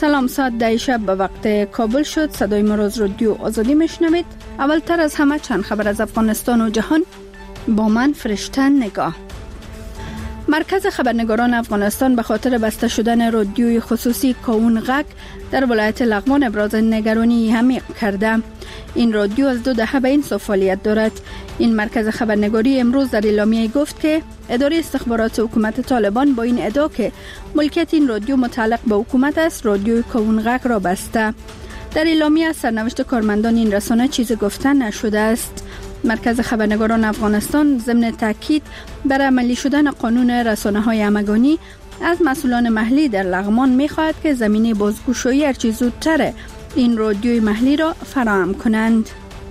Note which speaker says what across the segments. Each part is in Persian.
Speaker 1: سلام، ساعت 10 شب به وقت کابل شد. صدای مراز رادیو آزادی میشنوید. اولتر از همه چند خبر از افغانستان و جهان با من فرشته نگاه. مرکز خبرنگاران افغانستان به خاطر بسته شدن رادیوی خصوصی کاون غک در ولایت لغمان ابراز نگرانی عمیق کرده. این رادیو از 2 دهه به این سو فعالیت دارد. این مرکز خبرنگاری امروز در اعلامیه گفت که اداره استخبارات حکومت طالبان با این ادعا که ملکیت این رادیو متعلق به حکومت است، رادیوی کاون غک را بسته. در اعلامیه از سرنوشت کارمندان این رسانه چیزی گفته نشده است. مرکز خبرنگاران افغانستان ضمن تاکید بر عملی شدن قانون رسانه‌های همگانی از مسئولان محلی در لغمان می‌خواهد که زمینه بازگشایی هرچه زودتر این رادیوی محلی را فراهم کنند.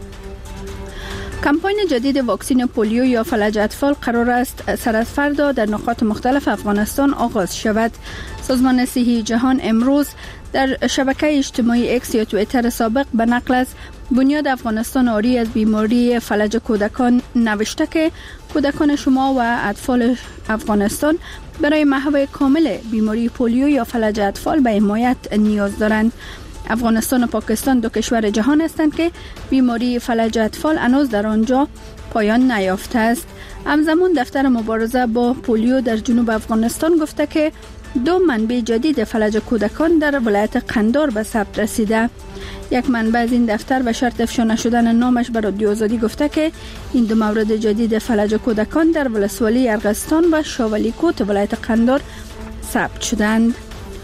Speaker 1: کمپاین جدید واکسن پولیو یا فلج اطفال قرار است سر از فردا در نقاط مختلف افغانستان آغاز شود. سازمان صحی جهان امروز در شبکه اجتماعی ایکس یا توییتر سابق به نقل از بنیاد افغانستان آری از بیماری فلج کودکان نوشته که کودکان شما و اطفال افغانستان برای محو کامل بیماری پولیو یا فلج اطفال به حمایت نیاز دارند. افغانستان و پاکستان 2 کشور جهان هستند که بیماری فلج اطفال هنوز در آنجا پایان نیافته است. همزمان دفتر مبارزه با پولیو در جنوب افغانستان گفته که 2 منبع جدید فلج کودکان در ولایت قندار به ثبت رسیده. یک منبع از این دفتر به شرط افشا نشدن نامش به رادیو آزادی گفته که این 2 مورد جدید فلج کودکان در ولسوالی ارغستان و شاولی کوت ولایت قندار ثبت شدند.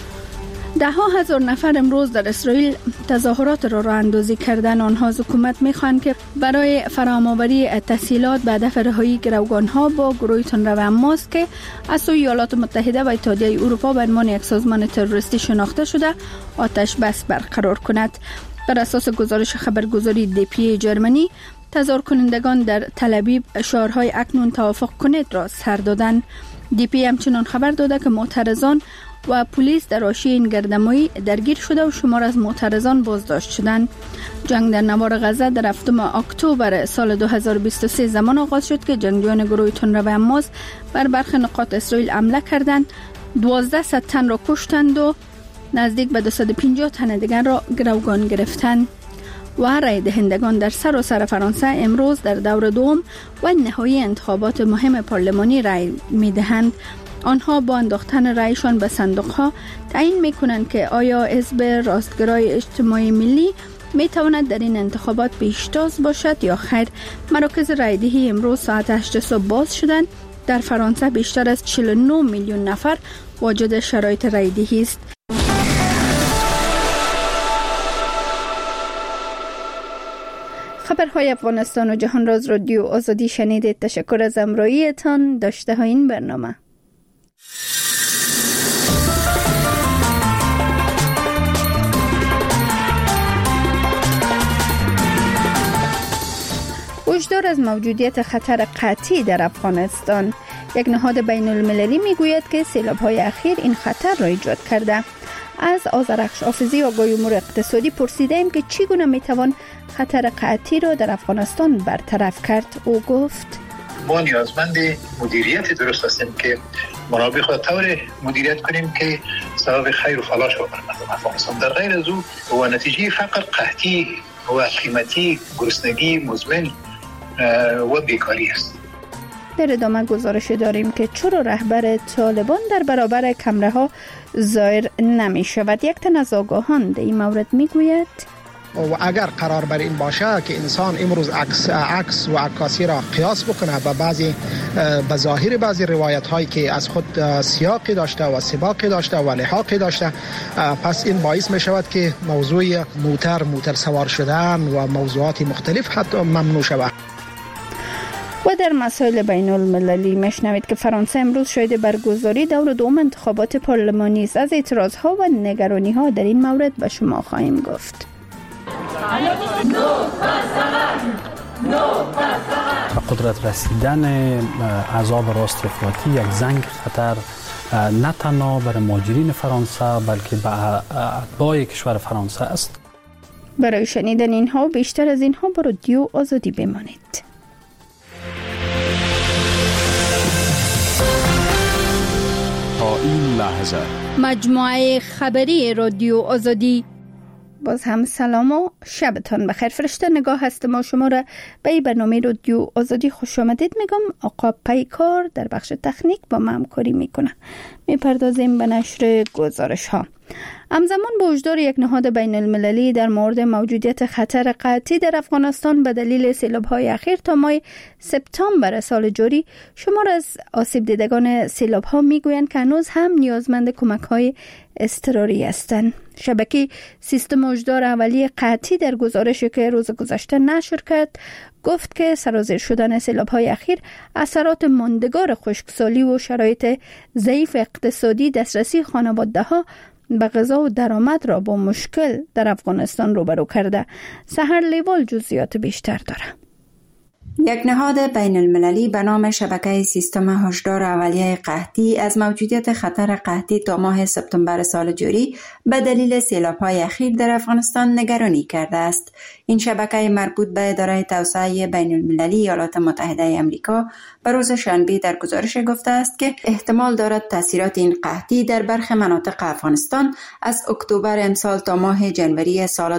Speaker 1: 10,000 نفر امروز در اسرائیل تظاهرات را راه اندازی کردن. آنها از حکومت می‌خواهند که برای فراهم‌آوری تسهیلات به هدف رهایی گروگان‌ها با گروه تندرو حماس که از سوی ایالات متحده و اتحادیه اروپا به عنوان یک سازمان تروریستی شناخته شده آتش بس برقرار کند. بر اساس گزارش خبرگزاری دیپی جرمنی، تظاهر کنندگان در تل ابیب شعارهای اکنون توافق کنید را سر دادند. دیپی همچنین خبر داده که معترضان و پلیس در حاشیه این گردمایی درگیر شده و شمار از معترضان بازداشت شدند. جنگ در نوار غزه در 7 اکتبر سال 2023 زمان آغاز شد که جنگجویان گروه تندرو حماس بر برخی نقاط اسرائیل حمله کردند. 1200 تن را کشتند و نزدیک به 250 تن دیگر را گروگان گرفتند. و رای دهندگان در سراسر فرانسه امروز در دور دوم و نهایی انتخابات مهم پارلمانی رای می‌دهند. آنها با انداختن رایشان به صندوق‌ها تعیین می‌کنند که آیا حزب راستگرای اجتماعی ملی می‌تواند در این انتخابات پیشتاز باشد یا خیر. مراکز رایدهی امروز ساعت 8 صبح باز شدند. در فرانسه بیشتر از 49 میلیون نفر واجد شرایط رایدهی است. خبرهای افغانستان و جهان را از رادیو آزادی شنیدید. تشکر از همراهیتان. داشته های این برنامه. هشدار از موجودیت خطر قطعی در افغانستان. یک نهاد بین المللی میگوید که سیلاب‌های اخیر این خطر را ایجاد کرده. از آذرخش حافظی آگاهی امور اقتصادی پرسیدیم که چگونه میتوان خطر قحطی را در افغانستان برطرف کرد. او گفت
Speaker 2: ما نیازمند مدیریت درست هستیم که منابع خود طور مدیریت کنیم که سبب خیر و فلاح شود بر مردم افغانستان. در غیر از او و نتیجه فقر، قحطی و قیمتی، گرسنگی مزمن و بیکاری است.
Speaker 1: در ادامه گزارش داریم که چرا رهبر طالبان در برابر کمره ها ظاهر نمی شود. یک تن از آگاهان در این مورد می گوید
Speaker 3: و اگر قرار بر این باشه که انسان امروز عکس و عکاسی را قیاس بکنه با به ظاهر بعضی روایت هایی که از خود سیاقی داشته و سباقی داشته و لحاقی داشته، پس این باعث می شود که موضوع موتر سوار شدن و موضوعات مختلف حتی ممنوع شود.
Speaker 1: و در مسائل بین المللی مشنوید که فرانسه امروز شاهد برگزاری دور دوم انتخابات پارلمانی است. از اعتراضها و نگرانی‌ها در این مورد به شما خواهیم گفت.
Speaker 4: به قدرت رسیدن عذاب راست افراطی یک زنگ خطر نه تنها برای مهاجرین فرانسه بلکه به اتباع کشور فرانسه است.
Speaker 1: برای شنیدن اینها و بیشتر از اینها با رادیو آزادی بمانید.
Speaker 5: تا این لحظه 2000.
Speaker 1: مجموعه خبری رادیو آزادی. باز هم سلام و شبتان بخیر. فرشته نگاه هستم و شما را به برنامه رادیو آزادی خوش آمدید میگم. آقا پیکار در بخش تکنیک با ما همکاری میکنه. میپردازیم به نشر گزارش ها. همزمان با هشدار یک نهاد بین المللی در مورد موجودیت خطر قحطی در افغانستان به دلیل سیلاب‌های اخیر تا ماه سپتامبر سال جاری، شمار از آسیب دیدگان سیلاب‌ها میگویند که هنوز هم نیازمند کمک‌های اضطراری هستند. شبکه سیستم هشدار اولیه قحطی در گزارشی که روز گذشته نشر کرد گفت که سرازیر شدن سیلاب‌های اخیر اثرات ماندگار خشکسالی و شرایط ضعیف اقتصادی دسترسی خانواده‌ها به غذا و درآمد را با مشکل در افغانستان روبرو کرده. سحر لیوال جزئیات بیشتر داره.
Speaker 6: یک نهاد بین المللی به نام شبکه سیستم هشدار اولیه قحطی از موجودیت خطر قحطی تا ماه سپتامبر سال جاری به دلیل سیلاب‌های اخیر در افغانستان نگرانی کرده است. این شبکه مربوط به اداره توسعه بین المللی ایالات متحده آمریکا به روز شنبه در گزارش گفته است که احتمال دارد تاثیرات این قحطی در برخی مناطق افغانستان از اکتبر امسال تا ماه جنوری سال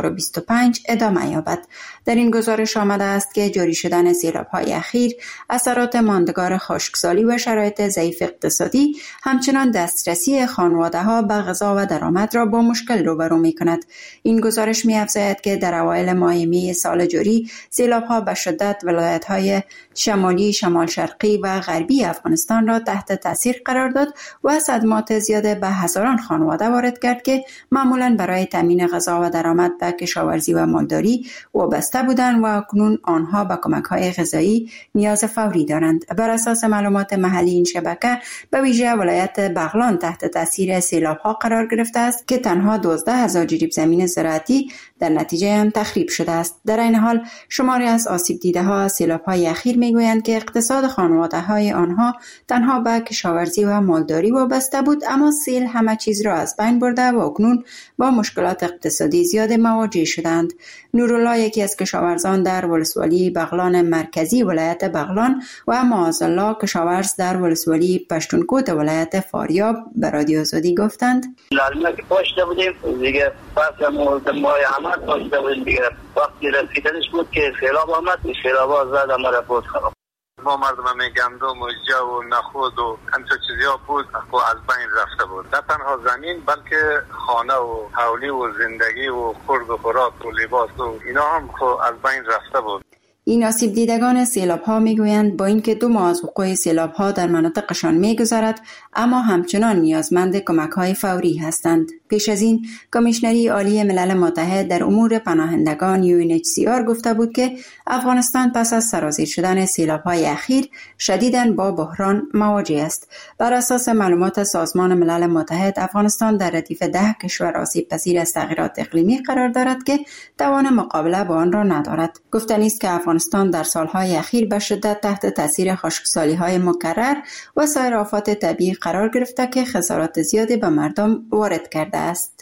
Speaker 6: 2025 ادامه یابد. در این گزارش آمده است که جاری شدن سیلاب‌های اخیر، اثرات ماندگار خشکسالی و شرایط ضعیف اقتصادی همچنان دسترسی خانواده‌ها به غذا و درآمد را با مشکل روبرو می‌کند. این گزارش می‌افزاید که در اوایل ماه می سال جاری سیلاب‌ها به شدت ولایت‌های شمالی، شمال شرقی و غربی افغانستان را تحت تاثیر قرار داد و صدمات زیاد به هزاران خانواده وارد کرد که معمولاً برای تامین غذا و درآمد به کشاورزی و مالداری وابسته بودند و اکنون آنها به کمک‌های غذایی نیاز فوری دارند. بر اساس معلومات محلی این شبکه به ویژه ولایت بغلان تحت تاثیر سیلاب‌ها قرار گرفته است که تنها 12,000 جریب زمین زراعتی در نتیجه آن تخریب شده است. در این حال شماری از آسیب دیده‌ها از سیلاب‌های اخیر میگویند که اقتصاد خانواده‌های آنها تنها به کشاورزی و مالداری وابسته بود، اما سیل همه چیز را از بین برده و اکنون با مشکلات اقتصادی زیاد مواجه شدند. نورالله یکی از کشاورزان در ولسوالی بغلان مرکزی ولایت بغلان و معاذالله کشاورز در ولسوالی پشتونکوت ولایت فاریاب به رادیو آزادی گفتند:
Speaker 7: لازمه که پاشته بودیم دیگه، پس ماه احمد پاشته بودیم دیگه. وقتی رسیدنش بود که سیلاب آمد، سیلاب ها زد ما بود خراب.
Speaker 8: ما مردم گندم و جو و نخود و همچه چیزی ها بود و از بین رفته بود. نه تنها زمین بلکه خانه و حولی و زندگی و خورد و خوراک و لباس و اینا هم از بین رفته بود.
Speaker 6: این آسیب دیدگان سیلاب‌ها میگویند با اینکه 2 ماه از وقوع سیلاب‌ها در مناطقشان میگذرد، اما همچنان نیازمند کمک‌های فوری هستند. پیش از این کمیشنری عالی ملل متحد در امور پناهندگان UNHCR گفته بود که افغانستان پس از سرازیر شدن سیلاب‌های اخیر شدیداً با بحران مواجه است. بر اساس معلومات سازمان ملل متحد، افغانستان در ردیف 10 کشور آسیب پذیر از تغییرات اقلیمی قرار دارد که توان مقابله با آن را ندارد. گفتنی است که افغانستان در سالهای اخیر به شدت تحت تاثیر خشکسالی‌های مکرر و سایر آفات طبیعی قرار گرفته که خسارات زیادی به مردم وارد کرده است.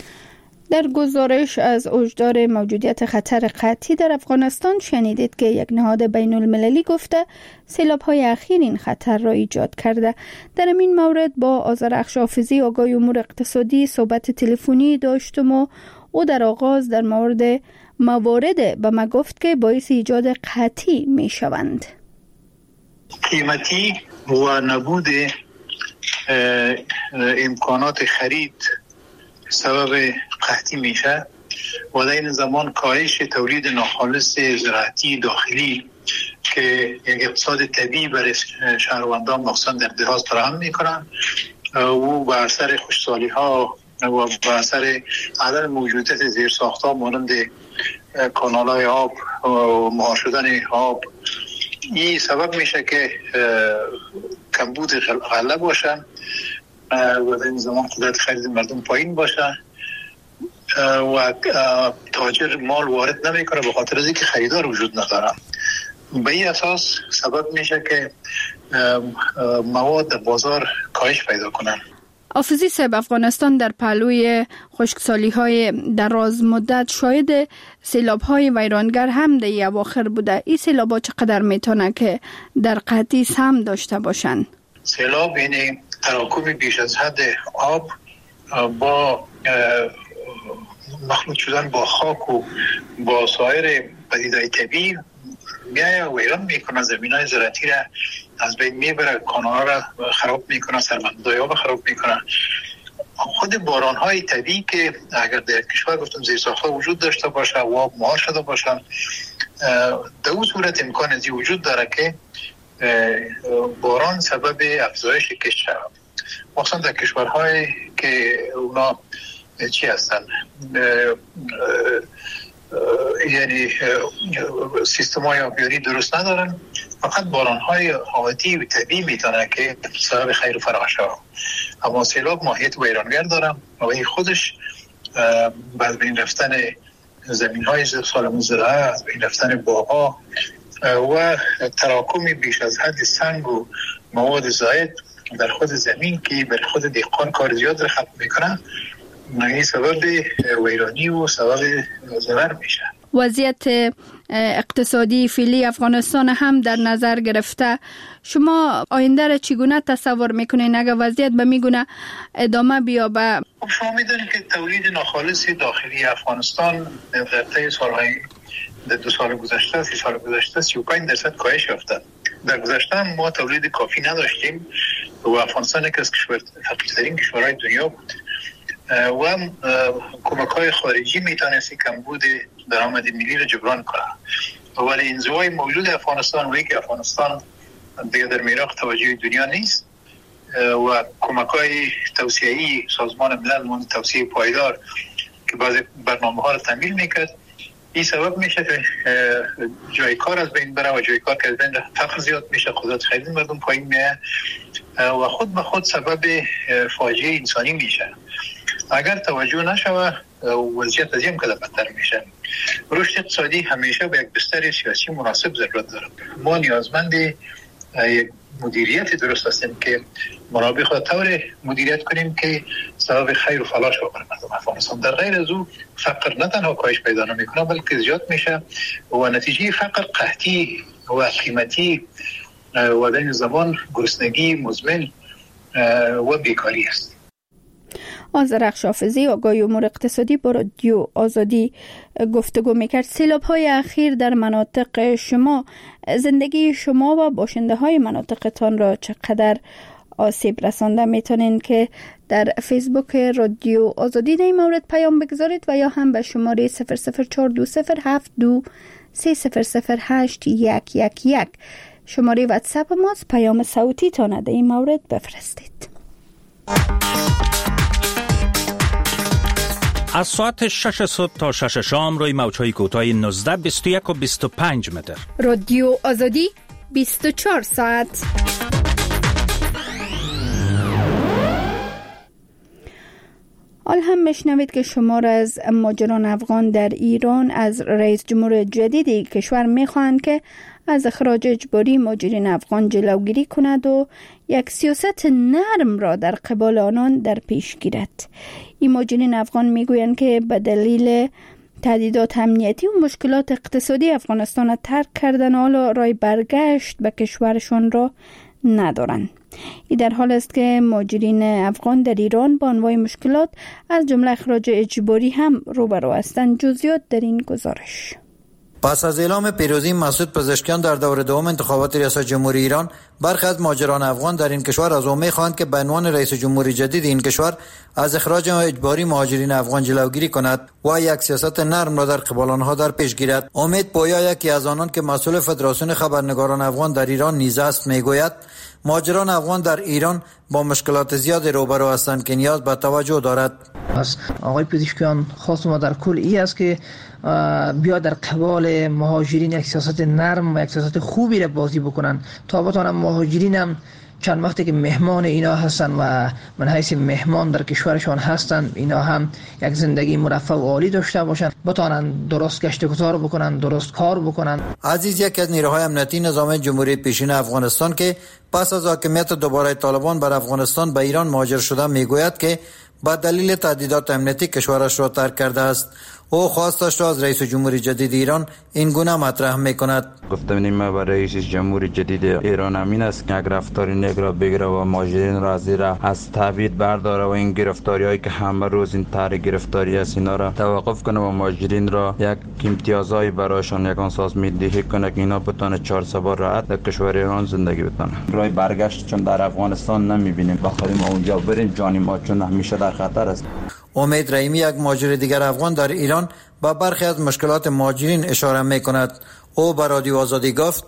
Speaker 1: در گزارش از هشدار موجودیت خطر قحطی در افغانستان شنیدید که یک نهاد بین المللی گفته سیلاب‌های اخیر این خطر را ایجاد کرده. در این مورد با آذرخش حافظی آگاه امور اقتصادی صحبت تلفنی داشتم و او در آغاز در مورد موارد به ما گفت که باعث ایجاد قحطی می شوند.
Speaker 2: قیمتی و نبود امکانات خرید سبب قحطی میشه و در این زمان کاهش تولید ناخالص زراعتی داخلی که یک اقتصاد طبیعی برای شهروندان مخصوصا در دهات فراهم میکنن و بر اثر خشکسالی ها و بر اثر عدم موجودیت زیرساخت‌ها مانند کانال‌های آب و مهار شدن آب، این سبب میشه که کمبود غله باشه و در این زمان قدرت خرید مردم پایین باشه و تاجر مال وارد نمیکنه به خاطر از اینکه خریدار وجود نداره. به این اساس سبب میشه که مواد در بازار کاهش پیدا کنن.
Speaker 1: حافظی صاحب، افغانستان در پهلوی خشکسالی‌های دراز مدت شاهد سیلاب‌های ویرانگر هم در اواخر بوده. این سیلاب‌ها چقدر میتونه که در قحطی سهم داشته باشن؟
Speaker 2: سیلاب یعنی تراکم بیش از حد آب با مخلوط شدن با خاک و با سایر پدیده‌های طبیعی میایه و ویران میکنه، زمینای زراعتی را از بین میبره، کانال‌ها را خراب میکنه، سرمنده‌ها را خراب میکنه. خود باران‌های طبیعی که اگر در کشور گفتم زیرساخت‌ها وجود داشته باشه و آب مهار شده باشه، در اون صورت امکان ازی وجود داره که باران سبب افزایش کشت شود، مخصوصا در کشورهایی که اونا چی هستن، یعنی سیستم های آبیاری درست ندارن. فقط باران های عادی و طبیعی میتونه که سبب خیر و فلاح شود. اما سیلاب ماهیت ویرانگر دارن و این خودش بعد بین رفتن زمین های سالم زراعه، از بین رفتن باغ‌ها و تراکم بیش از حد سنگ و مواد زائد در خود زمین که بر خود دهقان کار زیاد را ختم میکنه، این سبب ویرانی و سبب ضرر میشه.
Speaker 1: وضعیت اقتصادی فعلی افغانستان هم در نظر گرفته، شما آینده را چگونه تصور میکنین اگر وضعیت به میگونه ادامه بیابه؟
Speaker 2: شما میدونید که تولید ناخالص داخلی افغانستان در طی سالهای 2 سال گذشته 3 سال گذشته 35% کاهش یافته. در گذشته ما تولید کافی نداشتیم و افغانستان یکی از فقیرترین کشورهای دنیا بود و کمک‌های خارجی میتونستی کمبود درآمد ملی را جبران کنه، ولی انزوای موجود افغانستان و اینکه افغانستان دیگه در میراث توجه دنیا نیست و کمک‌های توسعه‌ای سازمان ملل مانند توسعه پایدار که بعضی برنامه‌ها را تمویل میکرد، این سبب میشه که جای کار از بین بره و جای کار که از بین فقر زیاد میشه، قدرت خرید مردم پایین میاد و خود به خود سبب فاجعه انسانی میشه. اگر توجه نشوه وضعیت از این کده بدتر میشه. رشد اقتصادی همیشه به یک بستر سیاسی مناسب ضرورت داره. ما نیازمند یک مدیریت درست هستیم که منابع خود طور مدیریت کنیم که سبب خیر و فلاح شود برای مردم افغانستان. در غیر از او فقر نه تنها کاهش پیدا نمیکنه بلکه زیاد میشه و نتیجه فقر قحطی و قیمتی و در این زمان گرسنگی مزمن و بیکاری است.
Speaker 1: آذرخش حافظی آگاهی امور اقتصادی با رادیو آزادی گفتگو میکرد. سیلاب‌های اخیر در مناطق شما زندگی شما و باشنده های مناطقتان را چقدر آسیب رسانده؟ میتونین که در فیسبوک رادیو آزادی در این مورد پیام بگذارید و یا هم به شماره 0042072300811 شماره واتساپ ماست، پیام صوتی تان در این مورد بفرستید.
Speaker 5: از ساعت 6 صبح تا 6 شام روی موج‌های کوتاه 19، 21 و 25 متر.
Speaker 1: رادیو آزادی 24 ساعت. حال هم بشنوید که شمار از مهاجران افغان در ایران از رئیس جمهور جدید کشور می‌خواهند که از اخراج اجباری مهاجرین افغان جلوگیری کند و یک سیاست نرم را در قبال آنان در پیش گیرد. این مهاجرین افغان میگویند که به دلیل تهدیدات امنیتی و مشکلات اقتصادی افغانستان را ترک کردن، حالا راه برگشت به کشورشان را ندارند. این در حال است که مهاجرین افغان در ایران با انواع مشکلات از جمله اخراج اجباری هم روبرو هستند. جزئیات در این گزارش.
Speaker 9: پس از اعلام پیروزی مسعود پزشکیان در دور دوم انتخابات ریاست جمهوری ایران، برخی از مهاجران افغان در این کشور از او می‌خواهند که به عنوان رئیس جمهوری جدید این کشور از اخراج اجباری مهاجرین افغان جلوگیری کند و یک سیاست نرم را در قبال آنها در پیش گیرد. امید پویا، یکی از آنان که مسئول فدراسیون خبرنگاران افغان در ایران نیز است، میگوید مهاجران افغان در ایران با مشکلات زیاد روبرو هستند که نیاز به توجه دارد.
Speaker 10: از آقای پزشکیان خواست ما در کل ای است که بیا در قبال مهاجرین یک سیاست نرم و یک سیاست خوبی را بازی بکنن تا بتوانم مهاجرین هم چند وقتی که مهمان اینا هستن و من حیث مهمان در کشورشان هستن، اینا هم یک زندگی مرفه و عالی داشته باشن، بتوانن درست گشت گذار بکنن، درست کار بکنن.
Speaker 9: عزیز، یکی از نیروهای امنیتی نظام جمهوری پیشین افغانستان که پس از حاکمیت دوباره طالبان بر افغانستان به ایران مهاجر شده، میگوید که با دلیل تهدیدات امنیتی کشورش را ترک کرده است. او خواستش را از رئیس جمهوری جدید ایران این گونه مطرح میکند.
Speaker 11: گفتم ما برای رئیس جمهوری جدید ایران امین است که گرفتاری نگرا بگیره و مهاجرین را از تبعید برداره و این گرفتاریایی که همه روز این طرح گرفتاری است اینا را توقف کنه و مهاجرین را یک امتیازهای برایشان یک ساز میدهی کنه که اینا بتونه 4 سال راحت در کشور ایران زندگی بکنه. راه برگشت چون در افغانستان نمیبینیم، بخوایم ما اونجا بریم جان ما چون همیشه در خطر است.
Speaker 9: امید رحیمی یک مهاجر دیگر افغان در ایران با برخی از مشکلات مهاجرین اشاره میکند. او به رادیو آزادی گفت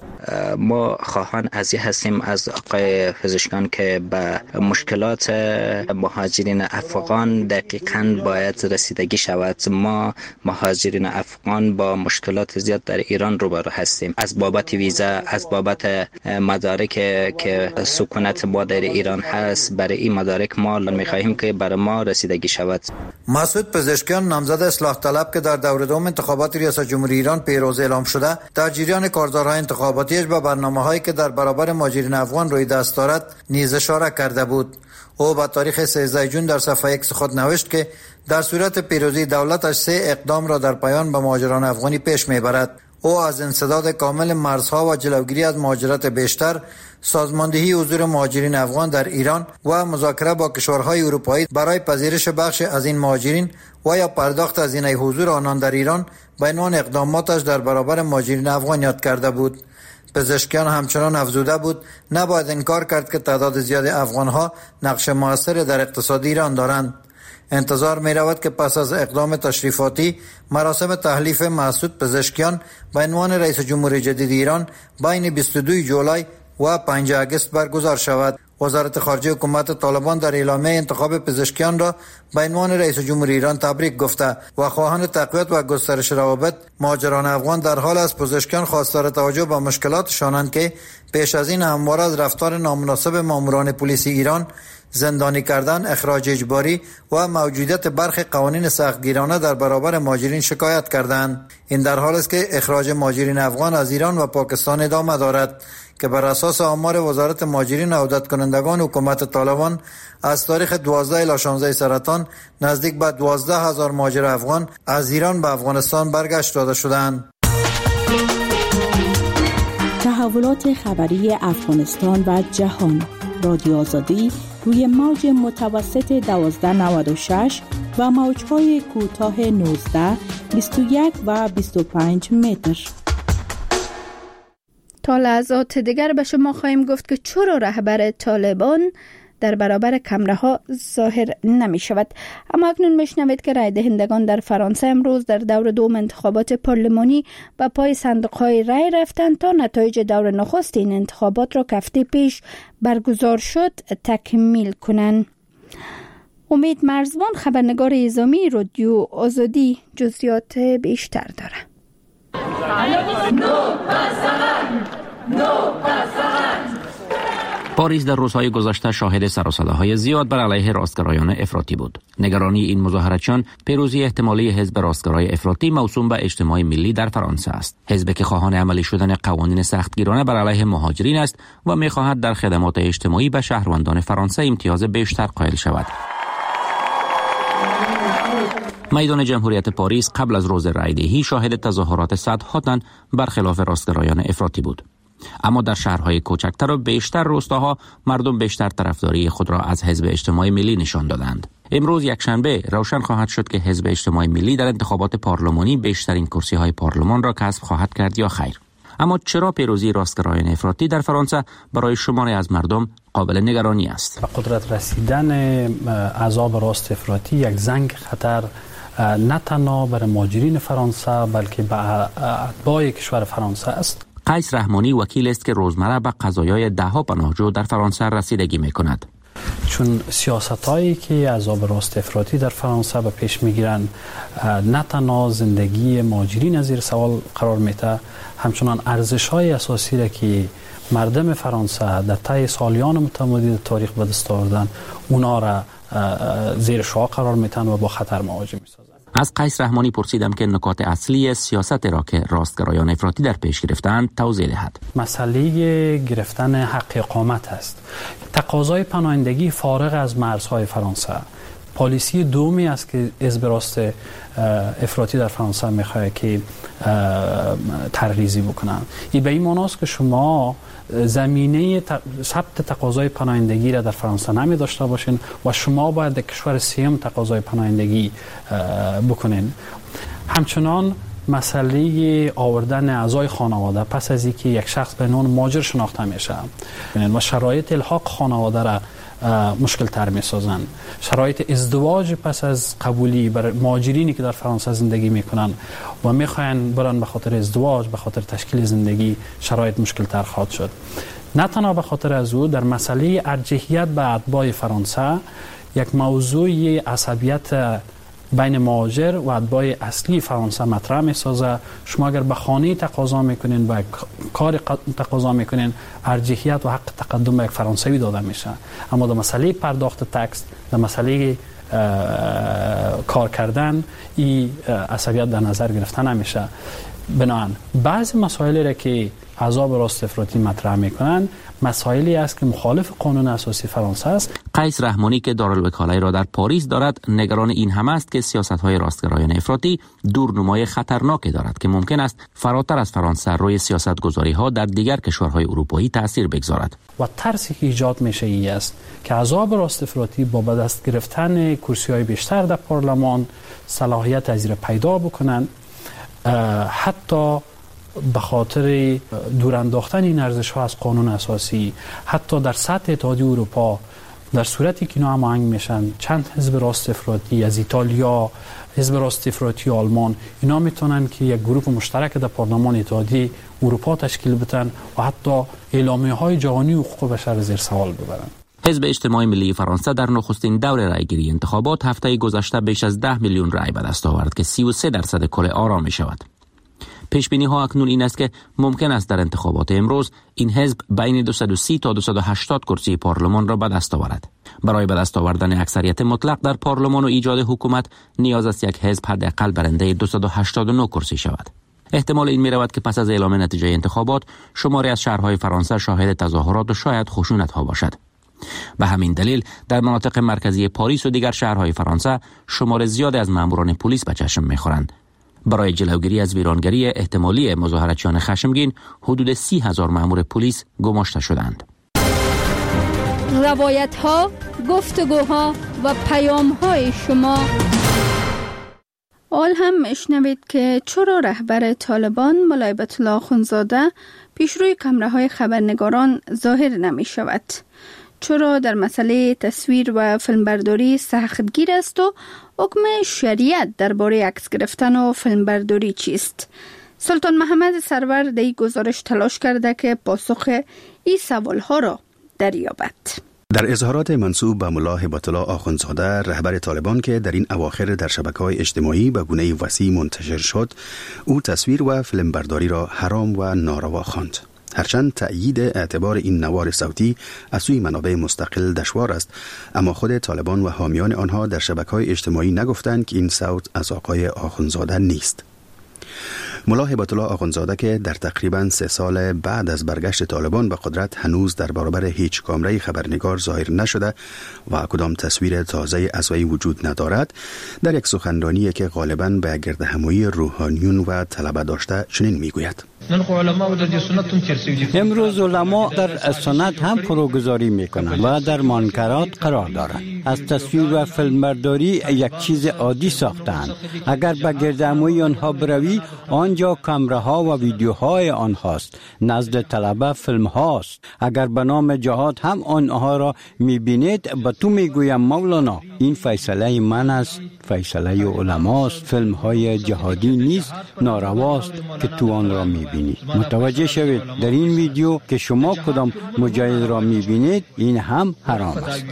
Speaker 12: ما خواهان از هستیم از آقای پزشکان که به مشکلات مهاجرین افغان دقیقاً باید رسیدگی شود. ما مهاجرین افغان با مشکلات زیاد در ایران روبرو هستیم، از بابت ویزا، از بابت مدارک که سکونت ما در ایران هست. برای این مدارک ما می‌خواهیم که برای ما رسیدگی شود.
Speaker 9: مسعود پزشکیان نامزد اصلاح طلب که در دوره دوم انتخابات ریاست جمهوری ایران پیروز اعلام شده، در جریان کارزارهای انتخاباتیش به برنامه‌هایی که در برابر مهاجرین افغان روی دست دارد نیز اشاره کرده بود. او با تاریخ 13 جون در صفحه ایکس خود نوشت که در صورت پیروزی دولتش 3 اقدام را در پایان به مهاجران افغانی پیش میبرد. او از انسداد کامل مرزها و جلوگیری از مهاجرت بیشتر، سازماندهی حضور مهاجرین افغان در ایران و مذاکره با کشورهای اروپایی برای پذیرش بخش از این مهاجرین و یا پرداخت هزینه حضور آنان در ایران به عنوان اقداماتش در برابر مهاجرین افغان یاد کرده بود. پزشکیان همچنان افزوده بود نباید انکار کرد که تعداد زیاد افغانها نقش موثر در اقتصاد ایران دارند. انتظار می رود که پس از اقدام تشریفاتی مراسم تحلیف مسعود پزشکیان به عنوان رئیس جمهوری جدید ایران بین 22 جولای و 5 آگوست برگزار شود. وزارت خارجه حکومت طالبان در اعلامیه انتخاب پزشکیان را به عنوان رئیس جمهوری ایران تبریک گفته و خواهان تقویت و گسترش روابط مهاجران افغان در حال از پزشکیان خواستار توجه به مشکلاتشانند که پیش از این همواره از رفتار نامناسب ماموران پلیس ایران، زندانی کردن، اخراج اجباری و موجودیت برخی قوانین سختگیرانه در برابر مهاجرین شکایت کردند. این در حالی است که اخراج مهاجرین افغان از ایران و پاکستان ادامه دارد که بر اساس آمار وزارت مهاجرین و عودت کنندگان حکومت طالبان از تاریخ 12 الی 16 سرطان نزدیک به 12,000 مهاجر افغان از ایران به افغانستان برگشت داده شدند.
Speaker 13: تحولات خبری افغانستان و جهان. رادیو آزادی روی موج متوسط 1296 و موج‌های کوتاه 19، 21 و 25 متر.
Speaker 1: تا لحظات دیگر به شما خواهیم گفت که چرا رهبر طالبان در برابر کمره ها ظاهر نمی شود. اما اکنون میشنوید که رای دهندگان در فرانسه امروز در دور دوم انتخابات پارلمانی به پای صندوق های رای رفتند تا نتایج دور نخست این انتخابات را که هفته پیش برگزار شد تکمیل کنند. امید مرزبان، خبرنگار اعزامی رادیو آزادی، جزئیات بیشتر داره.
Speaker 14: پاریس در روزهای گذشته شاهد سر و صداهای زیاد بر علیه راستگرایان افراطی بود. نگرانی این مظاهرچیان پیروزی احتمالی حزب راستگرای افراطی موسوم به اجتماع ملی در فرانسه است. حزبی که خواهان عملی شدن قوانین سختگیرانه بر علیه مهاجرین است و می‌خواهد در خدمات اجتماعی به شهروندان فرانسه امتیاز بیشتر قائل شود. میدان جمهوریت پاریس قبل از روز رایدهی شاهد تظاهرات صدها تن برخلاف راستگرایان افراطی بود. اما در شهرهای کوچکتر و بیشتر روستاها مردم بیشتر طرفداری خود را از حزب اجتماعی ملی نشان دادند. امروز یکشنبه روشن خواهد شد که حزب اجتماعی ملی در انتخابات پارلمانی بیشترین کرسی‌های پارلمان را کسب خواهد کرد یا خیر. اما چرا پیروزی راستگرایان افراطی در فرانسه برای شماری از مردم قابل نگرانی است؟
Speaker 4: به قدرت رسیدن احزاب راست افراطی یک زنگ خطر نه تنها برای مهاجرین فرانسه بلکه به اتباع کشور فرانسه است.
Speaker 14: قیس رحمانی وکیل است که روزمره به قضایای دهها پناهجو در فرانسه رسیدگی می‌کند.
Speaker 4: چون سیاستایی که احزاب راست افراطی در فرانسه به پیش میگیرند نه تنها زندگی مهاجرین زیر سوال قرار میده، همچنان ارزش‌های اساسی را که مردم فرانسه در طی سالیان متمادی تاریخ به دست آوردن اونا را زیر شعاع قرار میدن و با خطر مواجه میسازند.
Speaker 14: از قیس رحمانی پرسیدم که نکات اصلی سیاست را که راستگرایان افراطی در پیش گرفتند توضیح دهد.
Speaker 4: مسئله گرفتن حق اقامت است. تقاضای پناهندگی فارغ از مرزهای فرانسه پالیسی دومی است که حزب راست افراطی در فرانسه میخواد که ترغیزی بکنن. این به این معناست که شما زمینه ثبت تقاضای پناهندگی را در فرانسه نمی داشته باشین و شما باید در کشور سوم تقاضای پناهندگی بکنین. همچنان مسئله آوردن اعضای خانواده پس از اینکه یک شخص به عنوان مهاجر شناخته میشه و شرایط الحاق خانواده را مشکل تر می سازن. شرایط ازدواج پس از قبولی برای مهاجرینی که در فرانسه زندگی میکنن و میخواین برن به خاطر ازدواج، به خاطر تشکیل زندگی، شرایط مشکل تر خواهد شد. نه تنها به خاطر از او، در مسئله ارجحیت به اتباع فرانسه یک موضوع عصبیت بین مهاجر و اتباع اصلی فرانسه مطرح می‌سازه. شما اگر به خانه تقاضا میکنین و کار تقاضا میکنین، ارجحیت و حق تقدم به یک فرانسوی داده میشه، اما در مسئله پرداخت تکس، در مسئله کار کردن، این عصبیت در نظر گرفته نمیشه. بنابراین بعضی مسائلی را که احزاب راست افراطی مطرح میکنن مسائلی است که مخالف قانون اساسی فرانسه است.
Speaker 14: قیس رحمانی که دارالوکاله را در پاریس دارد نگران این هم است که سیاست‌های راستگرایان افراطی دورنمای خطرناکی دارد که ممکن است فراتر از فرانسه روی سیاست‌گذاری‌ها در دیگر کشورهای اروپایی تأثیر بگذارد.
Speaker 4: و ترسی که ایجاد میشه این است که احزاب راست افراطی با به دست گرفتن کرسی‌های بیشتر در پارلمان صلاحیت از را پیدا بکنند، حتی به خاطر دور انداختن این ارزش‌ها از قانون اساسی، حتی در سطح اتحادیه اروپا در صورتی که اینا هماهنگ میشن، چند حزب راست افراطی از ایتالیا، حزب راست افراطی آلمان، اینا میتونن که یک گروه مشترک در پارلمان اتحادیه اروپا تشکیل بدن و حتی اعلامیه‌های جهانی حقوق بشر زیر سوال ببرن.
Speaker 14: حزب اجتماعی ملی فرانسه در نخستین دور رأیگیری انتخابات هفته گذشته بیش از 10 میلیون رأی به دست آورد که 33% کل آرا می شود. پیش بینی ها اکنون این است که ممکن است در انتخابات امروز این حزب بین 230 تا 280 کرسی پارلمان را به دست آورد. برای به دست آوردن اکثریت مطلق در پارلمان و ایجاد حکومت نیاز است یک حزب حداقل برنده 289 کرسی شود. احتمال این می رود که پس از اعلام نتیجه انتخابات شماری از شهرهای فرانسه شاهد تظاهرات و شاید خشونت ها باشد. به همین دلیل در مناطق مرکزی پاریس و دیگر شهرهای فرانسه شمار زیادی از ماموران پلیس به چشم می‌خورند. برای جلوگیری از ویرانگری احتمالی مظاهرچیان خشمگین حدود 30,000 مامور پلیس گماشته شدند.
Speaker 1: روایت‌ها، گفتگوها و پیام‌های شما. آل هم میشنوید که چرا رهبر طالبان مولای بیت‌الله آخوندزاده پیشروی کامراهای خبرنگاران ظاهر نمی شود. چرا در مسئله تصویر و فیلمبرداری سختگیر است و حکم شریعت درباره عکس گرفتن و فیلمبرداری چیست؟ سلطان محمد سرور در این گزارش تلاش کرده که پاسخ این سوالها را دریابد.
Speaker 15: در اظهارات منسوب به مولای بیت‌الله آخوندزاده رهبر طالبان که در این اواخر در شبکه‌های اجتماعی به گونه وسیع منتشر شد، او تصویر و فیلمبرداری را حرام و ناروا خواند. هرچند تأیید اعتبار این نوار صوتی از سوی منابع مستقل دشوار است، اما خود طالبان و حامیان آنها در شبکه‌های اجتماعی نگفتند که این صوت از آقای آخوندزاده نیست. مولای بیت‌الله آخوندزاده که در تقریباً 3 سال بعد از برگشت طالبان به قدرت هنوز در برابر هیچ کامره خبرنگار ظاهر نشده و کدام تصویر تازه از وی وجود ندارد، در یک سخنرانی که غالباً به گردهمایی روحانیون و طلبه داشته چنین میگوید:
Speaker 16: امروز علما در سنت هم فروگذاری میکنند و در منکرات قرار دارند. از تصویر و فیلمبرداری یک چیز عادی ساختند. اگر به گردهمایی آنها بروی، آنجا کامراها و ویدیوهای آنهاست. نزد طلبه فیلم هاست. اگر به نام جهاد هم آنها را میبینید، به تو میگویم مولانا این فیصله من است، فیصله علماست. فیلم های جهادی نیست، نارواست که تو آن را میبینید. متوجه شوید در این ویدیو که شما کدام مجاهد را میبینید، این هم حرام است.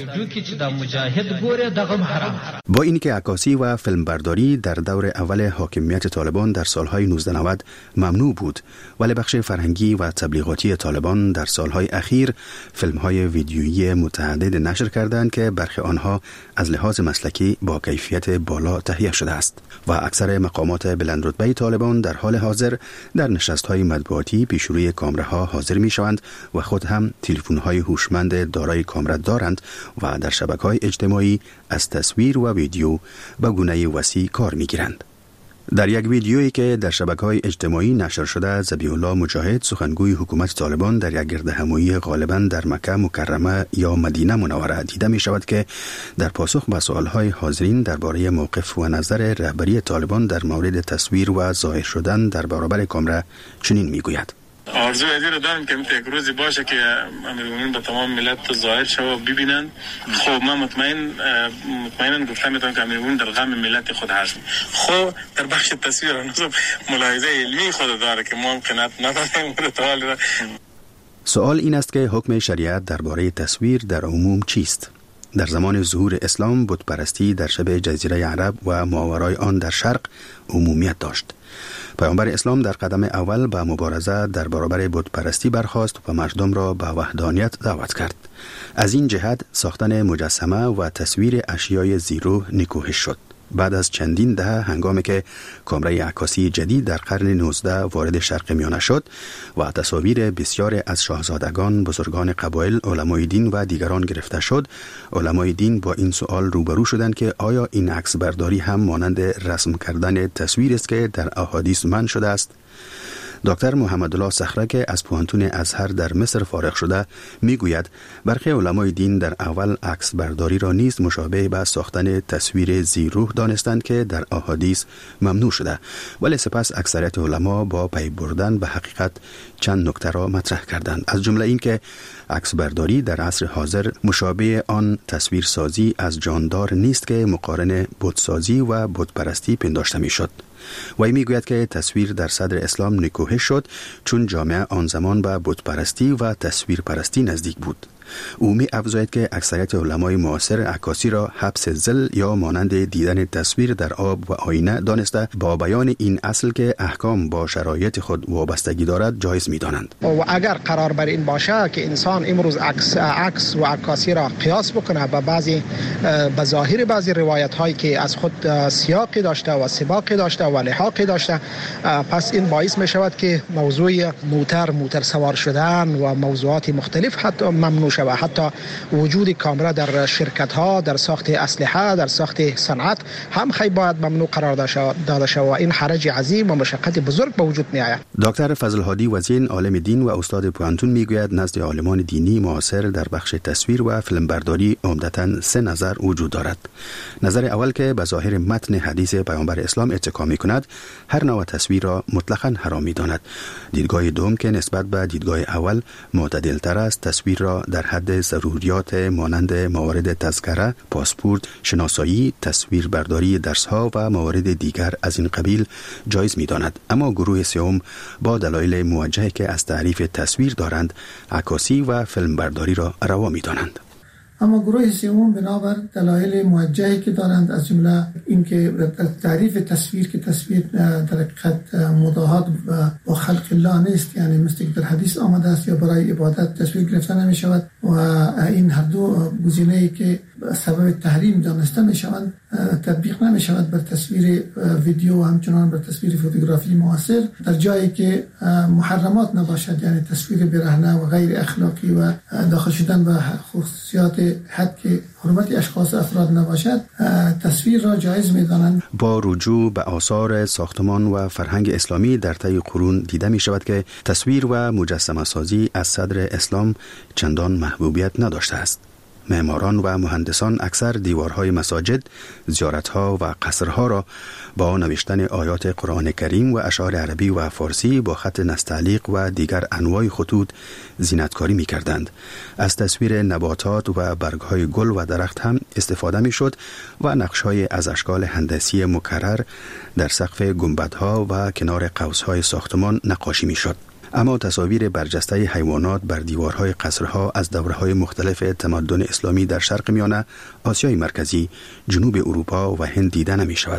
Speaker 15: با اینکه عکاسی و فیلمبرداری در دور اول حاکمیت طالبان در سالهای 19 1990 ممنوع بود، ولی بخش فرهنگی و تبلیغاتی طالبان در سالهای اخیر فیلم‌های ویدیویی متعدد نشر کردند که برخی آنها از لحاظ مسلکی با کیفیت بالا تهیه شده است و اکثر مقامات بلندرتبه طالبان در حال حاضر در نشست‌های مطبوعاتی پیش روی کامراها حاضر می‌شوند و خود هم تلفن‌های هوشمند دارای کامرا دارند و در شبکه‌های اجتماعی از تصویر و ویدیو به گونه وسیع کار می‌گیرند. در یک ویدیویی که در شبکه‌های اجتماعی نشر شده، ذبیح الله مجاهد سخنگوی حکومت طالبان در یک گردهمایی غالباً در مکه مکرمه یا مدینه منوره دیده می شود که در پاسخ به سوال‌های حاضرین درباره موقف و نظر رهبری طالبان در مورد تصویر و ظاهر شدن در برابر کامرا چنین می‌گوید:
Speaker 17: آرزو ازی رو دارم که یک روزی باشه که امیرالمومنین به تمام ملت ظاهر شد و ببینن. خب من مطمئنا گفتم میتونم که امیرالمومنین در غم ملت خود هست. خب در بخش تصویر ملاحظه علمی خود داره که ما قناعت نداریم.
Speaker 15: سوال این است که حکم شریعت درباره تصویر در عموم چیست؟ در زمان ظهور اسلام بت پرستی در شبه جزیره عرب و ماورای آن در شرق عمومیت داشت. پیامبر اسلام در قدم اول به مبارزه در برابر بت پرستی برخاست و مردم را به وحدانیت دعوت کرد. از این جهت ساختن مجسمه و تصویر اشیای زیرو نکوهش شد. بعد از چندین دهه هنگامی که کامرای عکاسی جدید در قرن 19 وارد شرق میانه شد و تصاویر بسیار از شاهزادگان، بزرگان قبایل، علمای دین و دیگران گرفته شد، علمای دین با این سوال روبرو شدند که آیا این عکس برداری هم مانند رسم کردن تصویر است که در احادیث منع شده است؟ دکتر محمد الله صخره که از پوهنتون ازهر در مصر فارغ شده میگوید برخی علمای دین در اول عکس برداری را نیز مشابه به ساختن تصویر زیروح دانستند که در احادیث ممنوع شده، ولی سپس اکثریت علما با پی بردن به حقیقت چند نکته را مطرح کردند، از جمله این که عکس برداری در عصر حاضر مشابه آن تصویر سازی از جاندار نیست که مقارن بت سازی و بت پرستی پنداشته میشد. وی میگوید که تصویر در صدر اسلام نکوهش شد چون جامعه آن زمان به بت پرستی و تصویر پرستی نزدیک بود. او می افزاید که اکثریت علمای معاصر عکاسی را حبس ظل یا مانند دیدن تصویر در آب و آینه دانسته با بیان این اصل که احکام با شرایط خود وابستگی دارد جایز می دانند.
Speaker 3: و اگر قرار بر این باشه که انسان امروز عکس و عکاسی را قیاس بکنه به ظاهر بعضی روایت هایی که از خود سیاقی داشته و سباقی داشته و لحاقی داشته، پس این باعث می شود که موضوع موتر سوار شدن و موضوعات مختلف حتی ممنوع شود. حتی وجود کامرا در شرکت ها، در ساخت اسلحه، در ساخت صنعت هم خیلی باید ممنوع قرار داده شود و این حرج عظیم و مشقت بزرگ به وجود می آید.
Speaker 15: دکتر فضل هادی وزین عالم دین و استاد پوهنتون میگوید نزد عالمان دینی معاصر در بخش تصویر و فیلمبرداری عمدتاً 3 نظر وجود دارد. نظر اول که به ظاهر متن حدیث پیامبر اسلام اتکا می‌کند، هر نوع تصویر را مطلقاً حرام می‌داند. دیدگاه دوم که نسبت به دیدگاه اول معتدل‌تر است، تصویر را در حد ضروریات مانند موارد تذکره، پاسپورت، شناسایی، تصویر برداری درس‌ها و موارد دیگر از این قبیل جایز می‌داند. اما گروه سوم با دلایل موجهی که از تعریف تصویر دارند، عکاسی و فیلمبرداری را روا می‌دانند.
Speaker 18: اما گروه سوم بنابر دلایل موجهی که دارند، از جمله اینکه تعریف تصویر که تصویر در حقیقت مضاهات با خلق الله نیست، یعنی مثل که در حدیث آمده است یا برای عبادت تصویر گرفته نمی شود و این هر دو گزینه‌ای که سبب تحریم دانسته می شوند تطبیق نمی شود بر تصویر ویدیو و همچنان بر تصویر فوتوگرافی معاصر در جایی که محرمات نباشد، یعنی تصویر برهنه و غیر اخلاقی و داخل شدن به خصوصیات حد که حرمت اشخاص افراد نباشد تصویر را جایز می دانند.
Speaker 15: با رجوع به آثار ساختمان و فرهنگ اسلامی در طی قرون دیده می شود که تصویر و مجسمه سازی از صدر اسلام چندان محبوبیت نداشته است. معماران و مهندسان اکثر دیوارهای مساجد، زیارتها و قصرها را با نوشتن آیات قرآن کریم و اشعار عربی و فارسی با خط نستعلیق و دیگر انواع خطوط زینتکاری می کردند. از تصویر نباتات و برگهای گل و درخت هم استفاده می شد و نقشهای از اشکال هندسی مکرر در سقف گنبدها و کنار قوسهای ساختمان نقاشی می شد. اما تصاویر برجسته حیوانات بر دیوارهای قصرها از دوره‌های مختلف تمدن اسلامی در شرق میانه، آسیای مرکزی، جنوب اروپا و هند دیده نمی شود.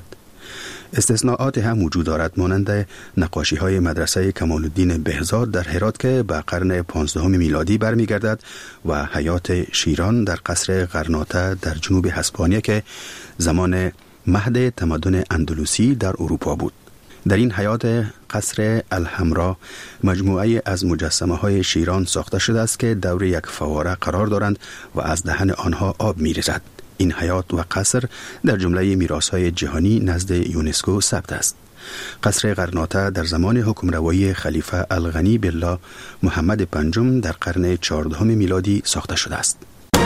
Speaker 15: استثناءات هم وجود دارد، مانند نقاشی های مدرسه کمال الدین بهزاد در هرات که به قرن 15 میلادی برمیگردد و حیات شیران در قصر غرناطه در جنوب اسپانیا که زمان مهد تمدن اندلسی در اروپا بود. در این حیات قصر الحمرا مجموعه از مجسمه های شیران ساخته شده است که دور یک فواره قرار دارند و از دهن آنها آب می ریزد. این حیات و قصر در جمله میراث‌های جهانی نزد یونسکو ثبت است. قصر غرناطه در زمان حکمروایی خلیفه الغنی بالله محمد پنجم در قرن 14 میلادی ساخته شده است.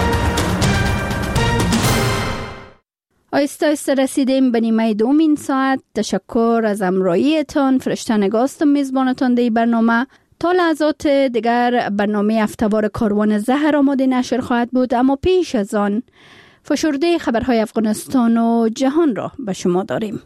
Speaker 1: آیسته آیسته رسیدیم به نیمه دوم این ساعت. تشکر از همراهیتان. فرشته نگاستم میزبانتان در برنامه. تا لحظات دیگر برنامه هفته‌وار کاروان زهر آماده نشر خواهد بود، اما پیش از آن فشرده خبرهای افغانستان و جهان را به شما داریم.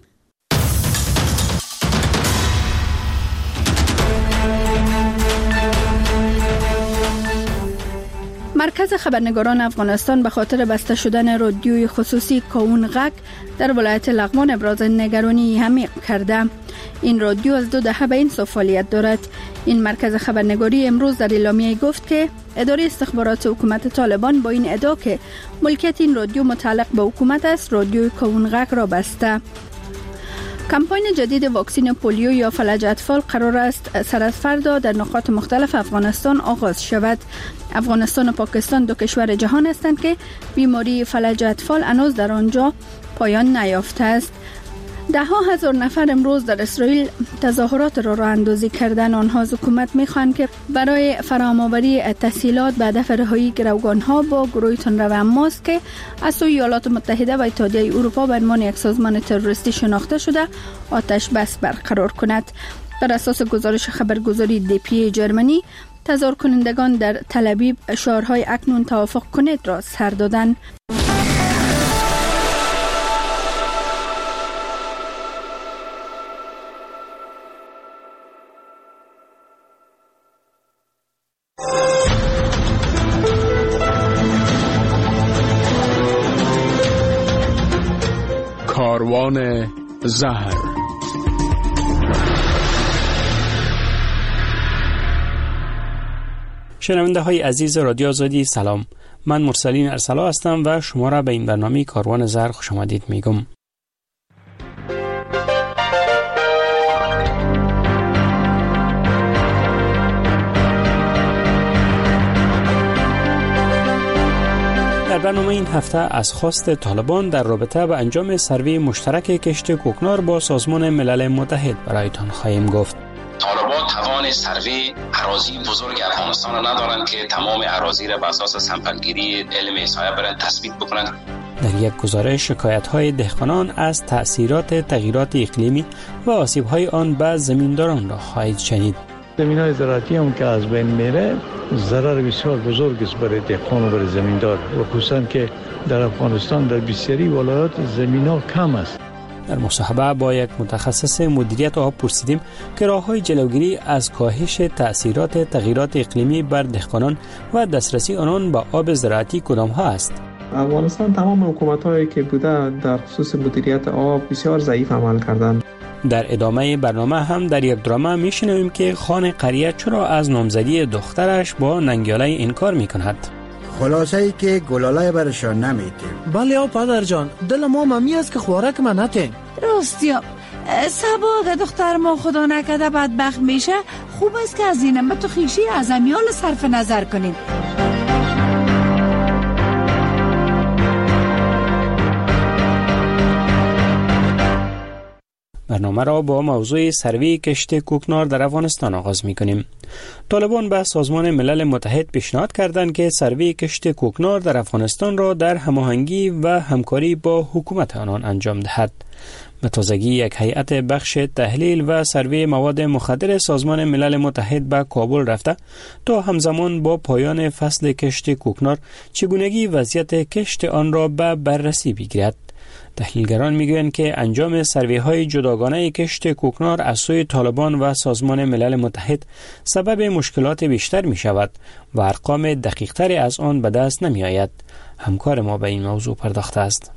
Speaker 1: مرکز خبرنگاران افغانستان به خاطر بسته شدن رادیوی خصوصی کاون غک در ولایت لغمان ابراز نگرانی عمیق کرده. این رادیو از 2 دهه به این سو فعالیت دارد. این مرکز خبرنگاری امروز در اعلامیه گفت که اداره استخبارات حکومت طالبان با این ادعا که ملکیت این رادیو متعلق به حکومت است، رادیوی کاون غک را بسته. کمپاین جدید واکسن پولیو یا فلج اطفال قرار است سر از فردا در نقاط مختلف افغانستان آغاز شود. افغانستان و پاکستان دو کشور جهان هستند که بیماری فلج اطفال هنوز در آنجا پایان نیافته است. 10,000 نفر امروز در اسرائیل تظاهرات را راه اندازی کردن. آنها از حکومت می‌خواهند که برای فراهم‌آوری تسهیلات به هدف رهایی گروگان‌ها با گروه تندرو حماس که از سوی ایالات متحده و اتحادیه اروپا به عنوان یک سازمان تروریستی شناخته شده آتش بس برقرار کند. بر اساس گزارش خبرگزاری دیپی جرمنی، تظاهر کنندگان در تل ابیب شعارهای اکنون توافق کنید را سر دادند.
Speaker 19: کاروان زهر.
Speaker 14: شنونده های عزیز رادیو آزادی سلام، من مرسلین ارسلا هستم و شما را به این برنامه کاروان زهر خوش آمدید میگم. در برنامه این هفته از خواست طالبان در رابطه با انجام سروی مشترک کشت کوکنار با سازمان ملل متحد برایتان خواهیم گفت.
Speaker 20: طالبان توان سروی اراضی بزرگ افغانستان را ندارند که تمام اراضی را بر اساس سمپلگیری علم احصایه برند تثبیت بکنند.
Speaker 14: در یک گزارش شکایت‌های دهقانان از تأثیرات تغییرات اقلیمی و آسیب‌های آن به زمینداران را خواهید شنید.
Speaker 21: زمین‌های زراعتی هم که از بین میره ضرر بسیار بزرگ است برای دهقان و برای زمیندار، و خصوصا که در افغانستان در بسیاری ولایات زمین‌ها کم است.
Speaker 14: در مصاحبه با یک متخصص مدیریت آب پرسیدیم که راه‌های جلوگیری از کاهش تأثیرات تغییرات اقلیمی بر دهقانان و دسترسی آنان به آب زراعتی کدام‌ها است.
Speaker 22: افغانستان تمام حکومت‌هایی که بوده در خصوص مدیریت آب بسیار ضعیف عمل کردند.
Speaker 14: در ادامه برنامه هم در یک درامه میشنویم که خان قریه چرا از نامزدی دخترش با ننگیاله انکار میکند.
Speaker 23: خلاصه ای که گلاله برشان نمیتیم.
Speaker 24: بله او پدر جان، دل ما ممی است که خوارک من نتیم.
Speaker 25: راستیا سبا اگه دختر ما خدا نکده بدبخت میشه، خوب است که از این تو خیشی از امیال صرف نظر کنیم.
Speaker 14: برنامه را با موضوع سروی کشت کوکنار در افغانستان آغاز می‌کنیم. طالبان به سازمان ملل متحد پیشنهاد کردند که سروی کشت کوکنار در افغانستان را در هماهنگی و همکاری با حکومت آنان انجام دهد. به تازگی یک هیئت بخش تحلیل و سروی مواد مخدر سازمان ملل متحد به کابل رفته تا همزمان با پایان فصل کشت کوکنار چگونگی وضعیت کشت آن را به بررسی بگیرد. تحلیلگران میگویند که انجام سروی‌های جداگانه کشت کوکنار از سوی طالبان و سازمان ملل متحد سبب مشکلات بیشتر می شود و ارقام دقیق‌تری از آن به دست نمی آید. همکار ما به این موضوع پرداخته است.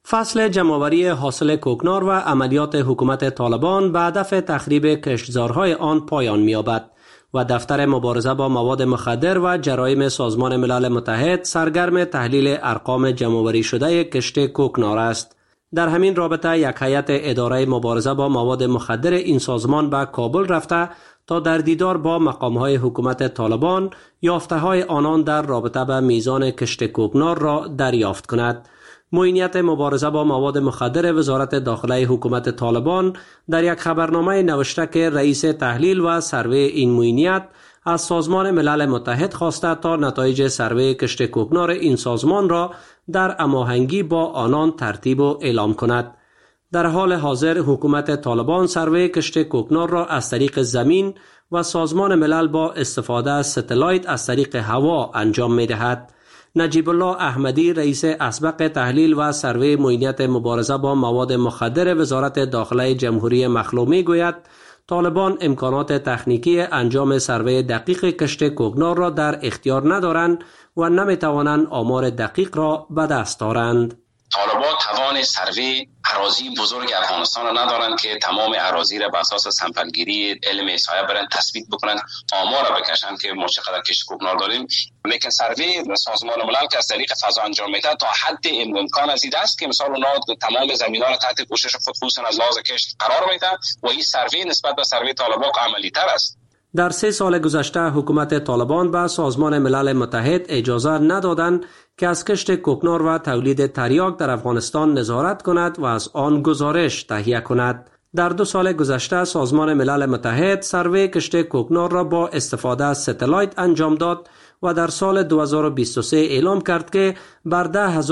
Speaker 2: فصل جمع‌آوری حاصل کوکنار و عملیات حکومت طالبان به هدف تخریب کشتزارهای آن پایان می‌یابد و دفتر مبارزه با مواد مخدر و جرایم سازمان ملل متحد سرگرم تحلیل ارقام جمع‌آوری شده کشت کوکنار است. در همین رابطه یک هیئت اداره مبارزه با مواد مخدر این سازمان به کابل رفته تا در دیدار با مقام‌های حکومت طالبان یافته‌های آنان در رابطه به میزان کشت کوکنار را دریافت کند. معینیت مبارزه با مواد مخدر وزارت داخله حکومت طالبان در یک خبرنامه نوشته که رئیس تحلیل و سروی این معینیت از سازمان ملل متحد خواسته تا نتایج سروی کشت کوکنار این سازمان را در هماهنگی با آنان ترتیب و اعلام کند. در حال حاضر حکومت طالبان سروی کشت کوکنار را از طریق زمین و سازمان ملل با استفاده از ستلایت از طریق هوا انجام می دهد. نجیب الله احمدی رئیس اسبق تحلیل و سروی معینیت مبارزه با مواد مخدر وزارت داخله جمهوری مخلوع می گوید طالبان امکانات تکنیکی انجام سروی دقیق کشت کوکنار را در اختیار ندارند و نمی توانند آمار دقیق را به دست دارند.
Speaker 20: طالبان توان سروی اراضی بزرگ افغانستان را ندارند که تمام اراضی را به اساس سمپلگیری علم احصایه برند تثبیت بکنند، آمار را بکشند که ما چقدر کشت کوکنار داریم. لیکن سروی سازمان ملل که از طریق فضا انجام میده تا حد امکان از این است که مثلا اونا تمام زمینا را تحت پوشش خود خصوصا از لحاظ کشت قرار میده و این سروی نسبت به سروی طالبان عملی تر است.
Speaker 2: در 3 سال گذشته حکومت طالبان به سازمان ملل متحد اجازه ندادند که از کشت کوکنار و تولید تریاک در افغانستان نظارت کند و از آن گزارش تهیه کند. در 2 سال گذشته سازمان ملل متحد سروی کشت کوکنار را با استفاده از ستلایت انجام داد و در سال 2023 اعلام کرد که بر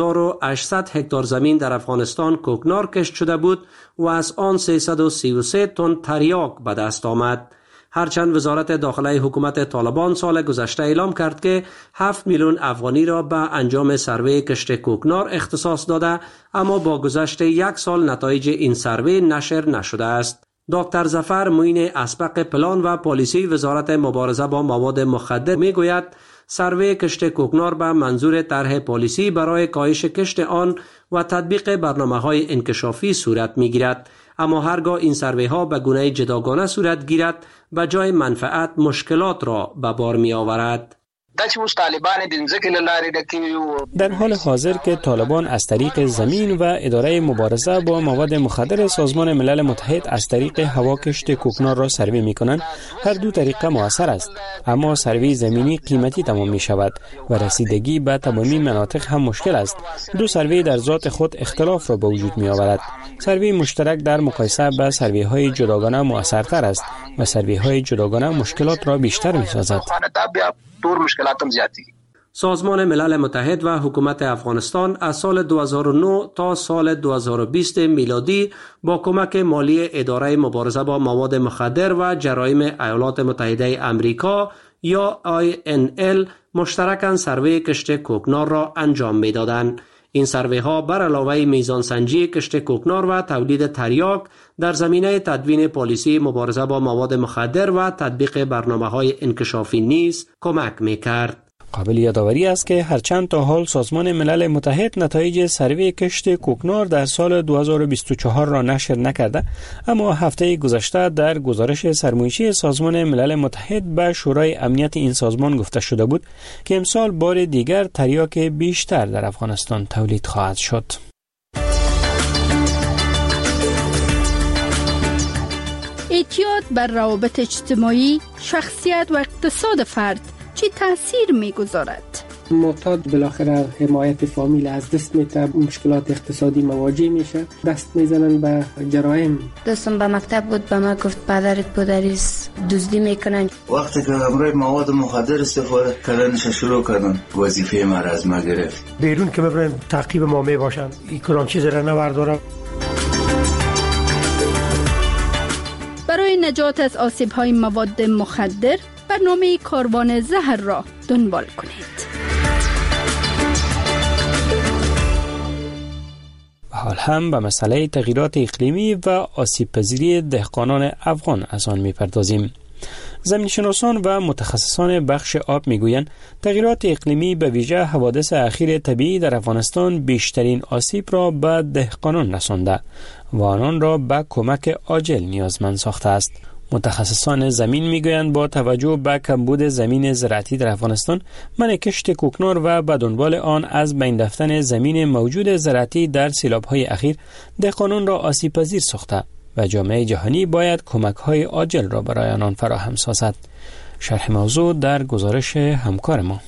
Speaker 2: 10,800 هکتار زمین در افغانستان کوکنار کشت شده بود و از آن 333 تن تریاک به دست آمد. هرچند وزارت داخله حکومت طالبان سال گذشته اعلام کرد که 7 میلیون افغانی را به انجام سروی کشت کوکنار اختصاص داده، اما با گذشت 1 سال نتایج این سروی نشر نشده است. دکتر ظفر معین اسبق پلان و پالیسی وزارت مبارزه با مواد مخدر میگوید سروی کشت کوکنار به منظور طرح پالیسی برای کاهش کشت آن و تطبیق برنامه‌های انکشافی صورت میگیرد، اما هرگاه این سروی ها به گونه جداگانه صورت گیرد به جای منفعت مشکلات را به بار می آورد.
Speaker 5: در حال حاضر که طالبان از طریق زمین و اداره مبارزه با مواد مخدر سازمان ملل متحد از طریق هوا کشت کوکنار را سروی می کنند، هر دو طریقه مؤثر است، اما سروی زمینی قیمتی تمام می شود و رسیدگی به تمامی مناطق هم مشکل است. 2 سروی در ذات خود اختلاف را به وجود می آورد. سروی مشترک در مقایسه با سروی های جداگانه مؤثرتر است و سروی های جداگانه مشکلات را بیشتر می سازد.
Speaker 2: سازمان ملل متحد و حکومت افغانستان از سال 2009 تا سال 2020 میلادی با کمک مالی اداره مبارزه با مواد مخدر و جرایم ایالات متحده آمریکا یا INL مشترکاً سروی کشت کوکنار را انجام می‌دادند. این سروی ها بر علاوه میزان سنجی کشت کوکنار و تولید تریاک در زمینه تدوین پالیسی مبارزه با مواد مخدر و تطبیق برنامه‌های انکشافی نیز کمک می‌کرد.
Speaker 5: قابل یادآوری است که هرچند تا حال سازمان ملل متحد نتایج سروی کشت کوکنار در سال 2024 را نشر نکرده، اما هفته گذشته در گزارش سرمایشی سازمان ملل متحد به شورای امنیت این سازمان گفته شده بود که امسال بار دیگر تریاک بیشتر در افغانستان تولید خواهد شد.
Speaker 1: اعتیاد بر روابط اجتماعی، شخصیت و اقتصاد فرد چی تأثیر می‌گذارد؟
Speaker 22: معتاد بالاخره حمایت فامیل از دست میده، مشکلات اقتصادی مواجه میشه، دست میزنن به جرایم.
Speaker 6: دوستم به مکتب بود، به ما گفت پدرت پدریست دزدی میکنن.
Speaker 7: وقتی که امروز مواد مخدر استفاده کردنش شروع کردن، وظیفه ما را از ما گرفت.
Speaker 24: بیرون که ببرن تعقیب ما میباشن، این کدام چیز را نبردارم.
Speaker 1: برای نجات از آسیب‌های مواد مخدر برنامه کاروان زهر را دنبال کنید.
Speaker 5: حال هم به مسئله تغییرات اقلیمی و آسیب پذیری دهقانان افغان از آن می‌پردازیم. زمینشناسان و متخصصان بخش آب میگویند تغییرات اقلیمی به ویژه حوادث اخیر طبیعی در افغانستان بیشترین آسیب را به دهقانان رسانده و آنان را به کمک عاجل نیازمند ساخته است. متخصصان زمین میگویند با توجه به کمبود زمین زراعتی در افغانستان، منع کشت کوکنار و به دنبال آن از بین رفتن زمین موجود زراعتی در سیلاب‌های اخیر دهقانان را آسیب پذیر ساخته و جامعه جهانی باید کمک‌های عاجل را برای آنان فراهم سازد. شرح موضوع در گزارش همکار ما.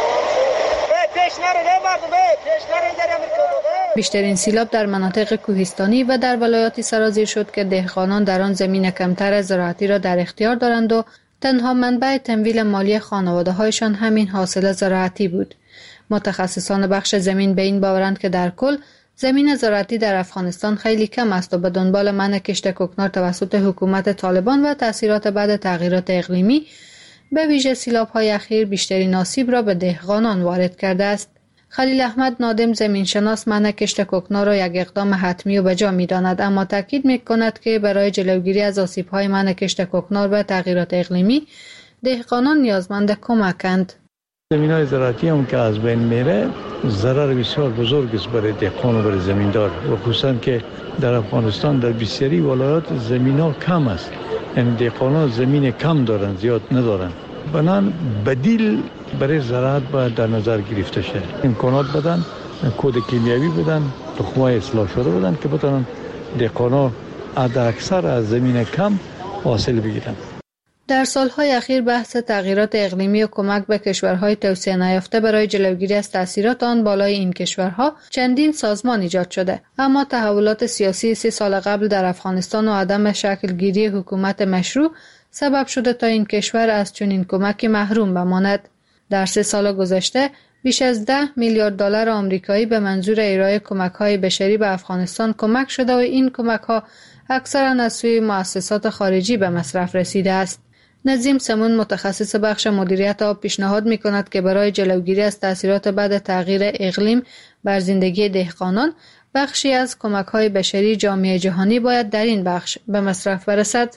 Speaker 8: بیشترین سیلاب در مناطق کوهستانی و در ولایات سرازیر شد که دهقانان در آن زمین کمتر زراعتی را در اختیار دارند و تنها منبع تمویل مالی خانواده‌هایشان همین حاصل زراعتی بود. متخصصان بخش زمین به این باورند که در کل زمین زراعتی در افغانستان خیلی کم است و به دنبال منع کشت کوکنار توسط حکومت طالبان و تأثیرات بعد تغییرات اقلیمی به ویژه سیلاب‌های اخیر بیشترین آسیب را به دهقانان وارد کرده است. خلیل احمد نادم زمینشناس منع کشت کوکنار را یک اقدام حتمی و بجا می‌داند، اما تاکید می‌کند که برای جلوگیری از آسیب‌های منع کشت کوکنار و تغییرات اقلیمی دهقانان نیازمند کمکند.
Speaker 21: زمین‌های زراعتی هم که از بین میره ضرر بسیار بزرگ است برای دهقان و برای زمیندار و خصوصا که در افغانستان در بسیاری ولایات زمین‌ها کم است، یعنی دهقان‌ها زمین کم دارن، زیاد ندارن. بنان بدیل برای زراعت باید در نظر گرفته شد. امکانات بدن، کود کیمیاوی بدن، تخم‌های اصلاح شده بدن که بتونن دهقان‌ها حد اکثر از زمین کم حاصل بگیرن.
Speaker 8: در سالهای اخیر بحث تغییرات اقلیمی و کمک به کشورهای توسعه نیافته برای جلوگیری از تاثیرات آن بالای این کشورها چندین سازمان ایجاد شده، اما تحولات سیاسی 3 سال قبل در افغانستان و عدم شکلگیری حکومت مشروع سبب شده تا این کشور از چنین کمکی محروم بماند. در 3 سال گذشته بیش از 10 میلیارد دلار آمریکایی به منظور ارائه کمک‌های بشری به افغانستان کمک شده و این کمک‌ها اکثراً از سوی مؤسسات خارجی به مصرف رسیده است. نظیم سمون متخصص بخش مدیریت آب پیشنهاد می‌کند که برای جلوگیری از تأثیرات بعد تغییر اقلیم بر زندگی دهقانان، بخشی از کمک‌های بشری جامعه جهانی باید در این بخش به مصرف برسد.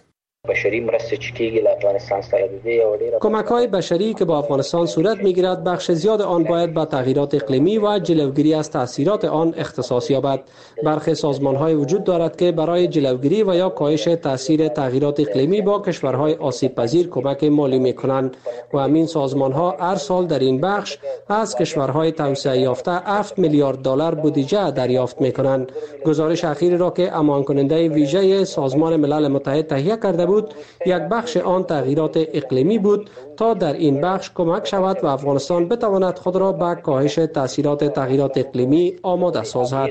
Speaker 2: کمک‌های بشری که با افغانستان صورت می‌گیرد بخش زیاد آن باید با تغییرات اقلیمی و جلوگیری از تاثیرات آن اختصاص یابد. برخی سازمان‌های وجود دارد که برای جلوگیری و یا کاهش تاثیر تغییرات اقلیمی با کشورهای آسیب‌پذیر کمک مالی می‌کنند و همین سازمان‌ها هر سال در این بخش از کشورهای توسعه یافته 7 میلیارد دلار بودجه دریافت می‌کنند. گزارش اخیری را که امان کننده ویژه سازمان ملل متحد تهیه کرده بود، یک بخش آن تغییرات اقلیمی بود تا در این بخش کمک شود و افغانستان بتواند خود را به کاهش تاثیرات تغییرات اقلیمی آماده سازد.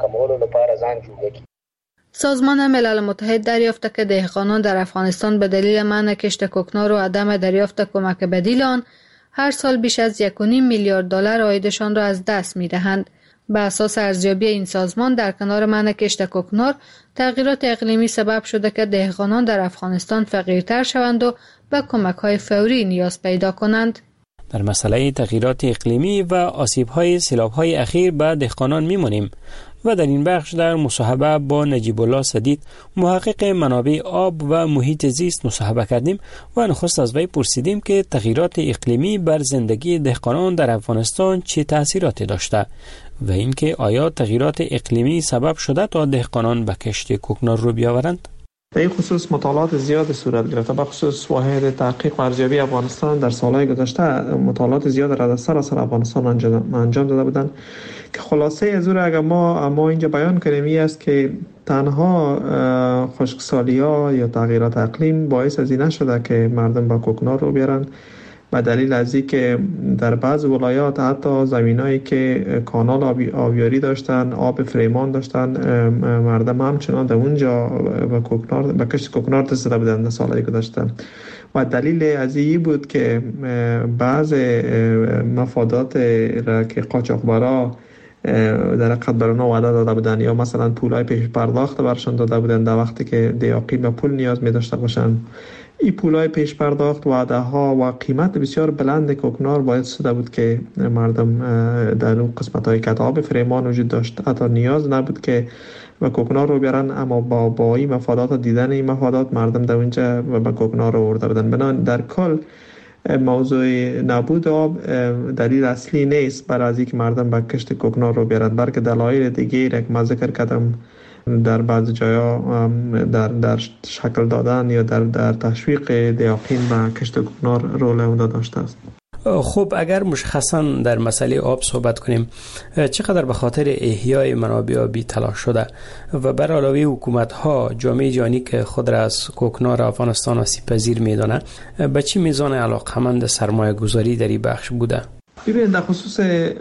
Speaker 8: سازمان ملل متحد دریافته که دهقانان در افغانستان به دلیل منع کشت کوکنار و عدم دریافت کمک بدیل آن هر سال بیش از 1.5 میلیارد دلار عایدشان را از دست می‌دهند. به اساس ارزیابی این سازمان در کنار منع کشت کوکنار، تغییرات اقلیمی سبب شده که دهقانان در افغانستان فقیرتر شوند و به کمک‌های فوری نیاز پیدا کنند.
Speaker 5: در مسئله تغییرات اقلیمی و آسیب‌های سیلاب‌های اخیر به دهقانان می‌مانیم و در این بخش در مصاحبه با نجیب الله سدید، محقق منابع آب و محیط زیست مصاحبه کردیم و نخست از وی پرسیدیم که تغییرات اقلیمی بر زندگی دهقانان در افغانستان چه تأثیراتی داشته و اینکه آیا تغییرات اقلیمی سبب شده تا دهقانان به کشت کوکنار رو بیاورند؟
Speaker 9: در این خصوص مطالعات زیاد صورت گرفته. به خصوص واحد تحقیق و ارزیابی افغانستان در سالهای گذشته مطالعات زیاد را در سراسر افغانستان انجام داده بودند که خلاصه از اون اگر ما اینجا بیان کنیم این است که تنها خشکسالی‌ها یا تغییرات اقلیم باعث از این نشده که مردم با کوکنار رو بیارن، به دلیل از اینکه در بعض ولایات حتی زمینایی که کانال آبیاری داشتن، آب فریمان داشتن، مردم همچنان در اونجا به کشت کوکنار دست داده بودند در سالهای گذشته. و دلیل از این بود که بعض مفادات را که قاچاقبرا در حقیقت برای وعده داده بودن یا مثلا پولای پیش پرداخت برشان داده بودن در وقتی که دیاقی به پول نیاز می داشته باشن، این پولای پیش پرداخت، وعده ها و قیمت بسیار بلند کوکنار باعث شده بود که مردم در اون قسمت های کتاب فریمان وجود داشت. حتی نیاز نبود که و کوکنار رو بیارن، اما با این مفادات و دیدن این مفادات مردم در اونجا به کوکنار رو آورده بودن. بنابراین در کل موضوع نبود آب دلیل اصلی نیست برای از اینکه مردم به کشت کوکنار رو بیارن، بلکه دلایل دیگه را که من ذکر کردم در بعض جایا در شکل دادن یا در تشویق دیاقین به کشت کوکنار رول عمده داشته است.
Speaker 5: خب اگر مشخصا در مسئله آب صحبت کنیم، چقدر به خاطر احیای منابع آبی تلاش شده و بر علاوه حکومت‌ها جامعه جهانی که خود را از کوکنار افغانستان آسیب‌پذیر می‌دانه، به چه میزان علاقه‌مند سرمایه‌گذاری در این بخش بوده؟
Speaker 9: ببینید در خصوص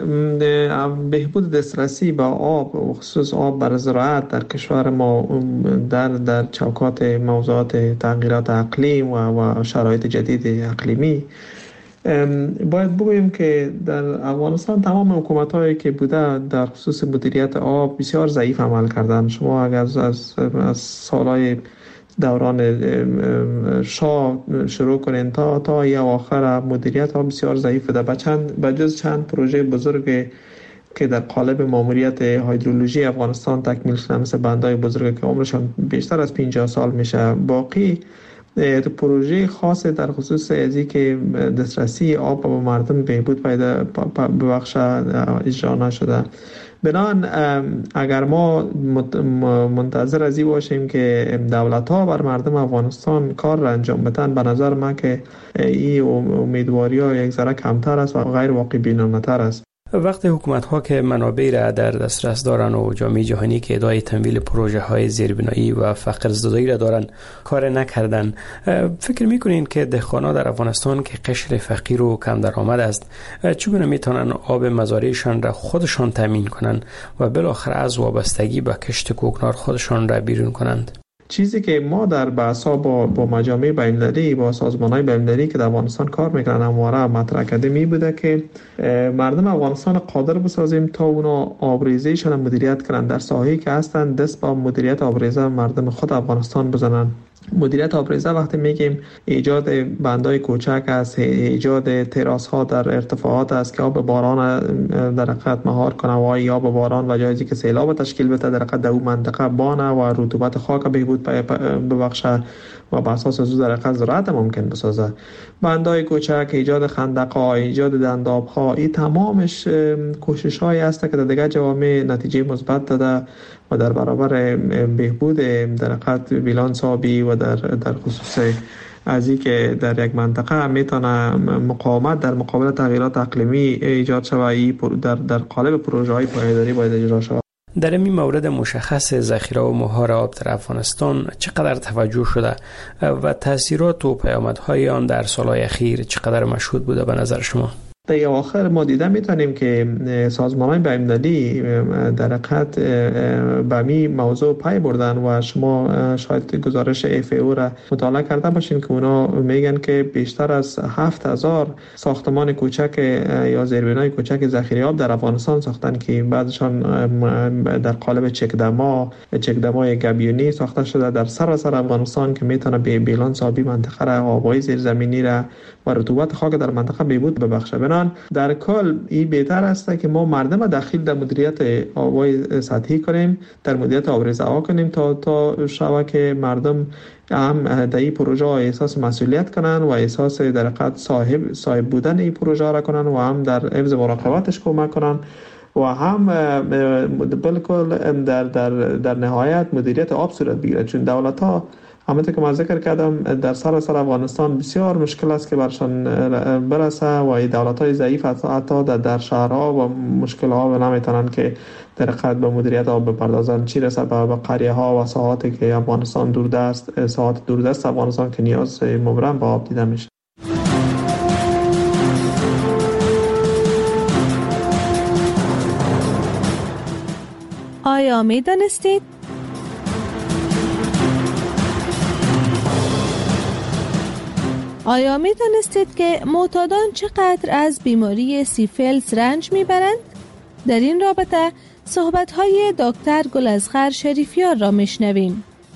Speaker 9: بهبود دسترسی به آب و خصوص آب برای زراعت در کشور ما در چوکات موضوعات تغییرات اقلیم و شرایط جدید اقلیمی، باید بگوییم که در افغانستان تمام حکومت‌هایی که بوده در خصوص مدیریت آب بسیار ضعیف عمل کردن. شما اگر از سالهای دوران شاه شروع کنین تا یا آخر مدیریت آب بسیار ضعیف بوده. به جز چند پروژه بزرگ که در قالب ماموریت هیدرولوژی افغانستان تکمیل شده، مثل بندهای بزرگ که عمرشان بیشتر از 50 سال میشه، باقی پروژه خاص در خصوص ازی که دسترسی آب به مردم بهبود پیدا ببخشه اجرا نشده. بنان اگر ما منتظر از این باشیم که دولت ها بر مردم افغانستان کار را انجام بدن، به نظر من که این امیدواری ها یک ذره کمتر است و غیر واقع بینانه تر است.
Speaker 5: وقتی حکومت‌ها که منابع را در دسترس دارن و جامعه جهانی که ادعای تمویل پروژه‌های زیربنایی و فقرزدایی را دارن کار نکردن، فکر می‌کنین که دهقانا در افغانستان که قشر فقیر و کم درآمد است، چگونه میتونن آب مزارعشان را خودشان تامین کنند و بالاخره از وابستگی به کشت کوکنار خودشان را بیرون کنند؟
Speaker 9: چیزی که ما در بحث‌ها با مجامع بین‌المللی، با سازمان‌های بین‌المللی که در افغانستان کار می‌کنن همواره مطرح کرده می بوده که مردم افغانستان قادر بسازیم تا اونا آبریزیشون مدیریت کنن در ساحه‌ای که هستن، دست با مدیریت آبریزه مردم خود افغانستان بزنن. مدیریت آبریزه وقتی میگیم ایجاد بندهای کوچک است، ایجاد تراس ها در ارتفاعات است که آب باران در حقیقت مهار کنه و یا آب باران و جایی که سیلاب تشکیل بده در حقیقت در اون منطقه بانه و رطوبت خاک بهبود ببخشه و بر اساس از در حقیقت زراعت ممکن بسازه. بندهای کوچک، ایجاد خندق‌ها، ایجاد دنداب‌ها، این تمامش کوشش‌هایی است که در دیگر جوامع نتیجه مثبت داده و در برابر بهبود در حقیقت بیلانس آبی و در خصوص از این که در یک منطقه میتونه مقاومت در مقابل تغییرات اقلیمی ایجاد شود، در قالب پروژه‌های پایداری باید اجرا شود.
Speaker 5: در این مورد مشخص ذخیره و مهار آب در افغانستان چقدر توجه شده و تاثیرات و پیامدهای آن در سالهای اخیر چقدر مشهود بوده به نظر شما؟
Speaker 9: در آخر ما دیده میتونیم که سازمان‌های بین‌المللی در حقیقت به این موضوع پی بردن و شما شاید گزارش FAO را مطالعه کرده باشین که اونا میگن که بیشتر از 7000 ساختمان کوچک یا زیربنای کوچک ذخیره آب در افغانستان ساختن که بعضشان در قالب چکدمای گبیونی ساخته شده در سراسر افغانستان که میتونه به بیلانس آبی منطقه را، آبای زیرزمینی را و رطوبت خاک در منطقه بهبود ببخشه. بنان در کل این بهتر است که ما مردم داخل در مدیریت آبای سطحی کنیم، در مدیریت آبریزه ها کنیم تا شود که مردم هم در این پروژه احساس مسئولیت کنن و احساس در حقیقت صاحب بودن این پروژه را کنن و هم در حفظ مراقبتش کمک کنن و هم بالکل در نهایت مدیریت آب صورت بگیره. چون دولت ها همونطور که من ذکر کردم در سراسر افغانستان بسیار مشکل است که برشان برسه و این دولت‌های ضعیف حتی در شهرها و مشکل‌ها نمیتونن که در حقیقت به مدیریت آب بپردازن، چی رسه به قریه‌ها و ساحاتی که افغانستان دوردست افغانستان که نیاز مبرم به آب دیده میشه.
Speaker 4: آیا می‌دانستید که معتادان چقدر از بیماری سیفیلیس رنج میبرند؟ در این رابطه صحبت‌های دکتر گل اصغر شریفیار را میشنویم.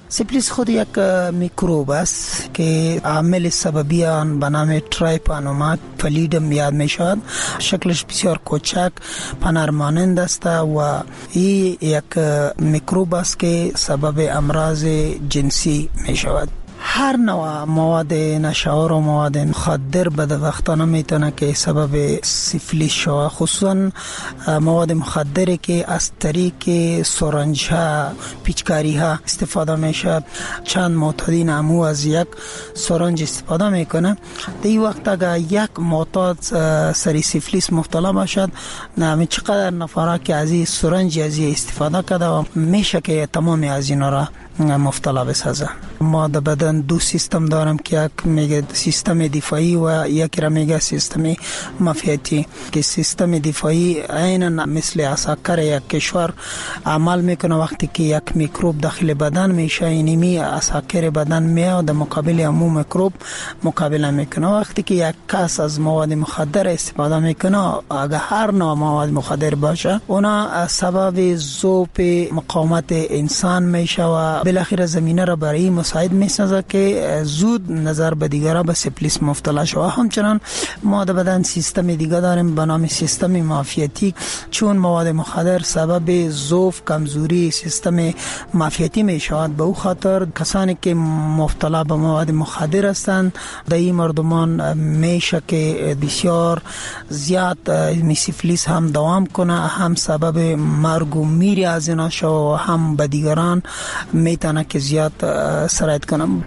Speaker 10: سیفلیس خود یک میکروب است که عامل سببی آن به نام ترایپانوما پلیدم یاد می شود. شکلش بسیار کوچک پنرمانند است و این یک میکروب است که سبب امراض جنسی می شود. هر نوع مواد نشاور و مواد مخدر بدبختانه میتونه که سبب سیفلیس شود، خصوصا مواد مخدری که از طریق سرنج ها پیچکاری ها استفاده میشه. چند معتادین امو از یک سرنج استفاده میکنه. در این وقت اگر یک معتاد سری سیفلیس مبتلا باشد، نمی چقدر نفره که از این سرنج از این استفاده کرده و میشه که تمام از اینا را مبتلا بسازه. ما در بدن دو سیستم دارم که یک میگه سیستم دفاعی و یک را میگه سیستم معافیتی، که سیستم دفاعی عیناً مثل عساکر یک کشور عمل میکنه. وقتی که یک میکروب داخل بدن میشه، اینمی عساکر بدن میاد در مقابل امو میکروب مقابله میکنه. وقتی که یک کس از مواد مخدر استفاده میکنه، اگر هر نوع مواد مخدر باشه، اونا سبب ذوب مقاومت انسان میشه و بالاخره زمینه را برای مساعد میسازه که زود نظر به دیگران به سیفلیس مبتلا شود. همچنان ما در بدن سیستم دیگه داریم به نام سیستم معافیتی، چون مواد مخدر سبب ضعف کمزوری سیستم معافیتی می شود. به او خاطر کسانی که مبتلا به مواد مخدر هستند، در این مردمان میشه که بسیار زیاد سیفلیس هم دوام کنه، هم سبب مرگ و میری از اینا شود و هم به دیگران میتونه که زیاد سرایت کنم.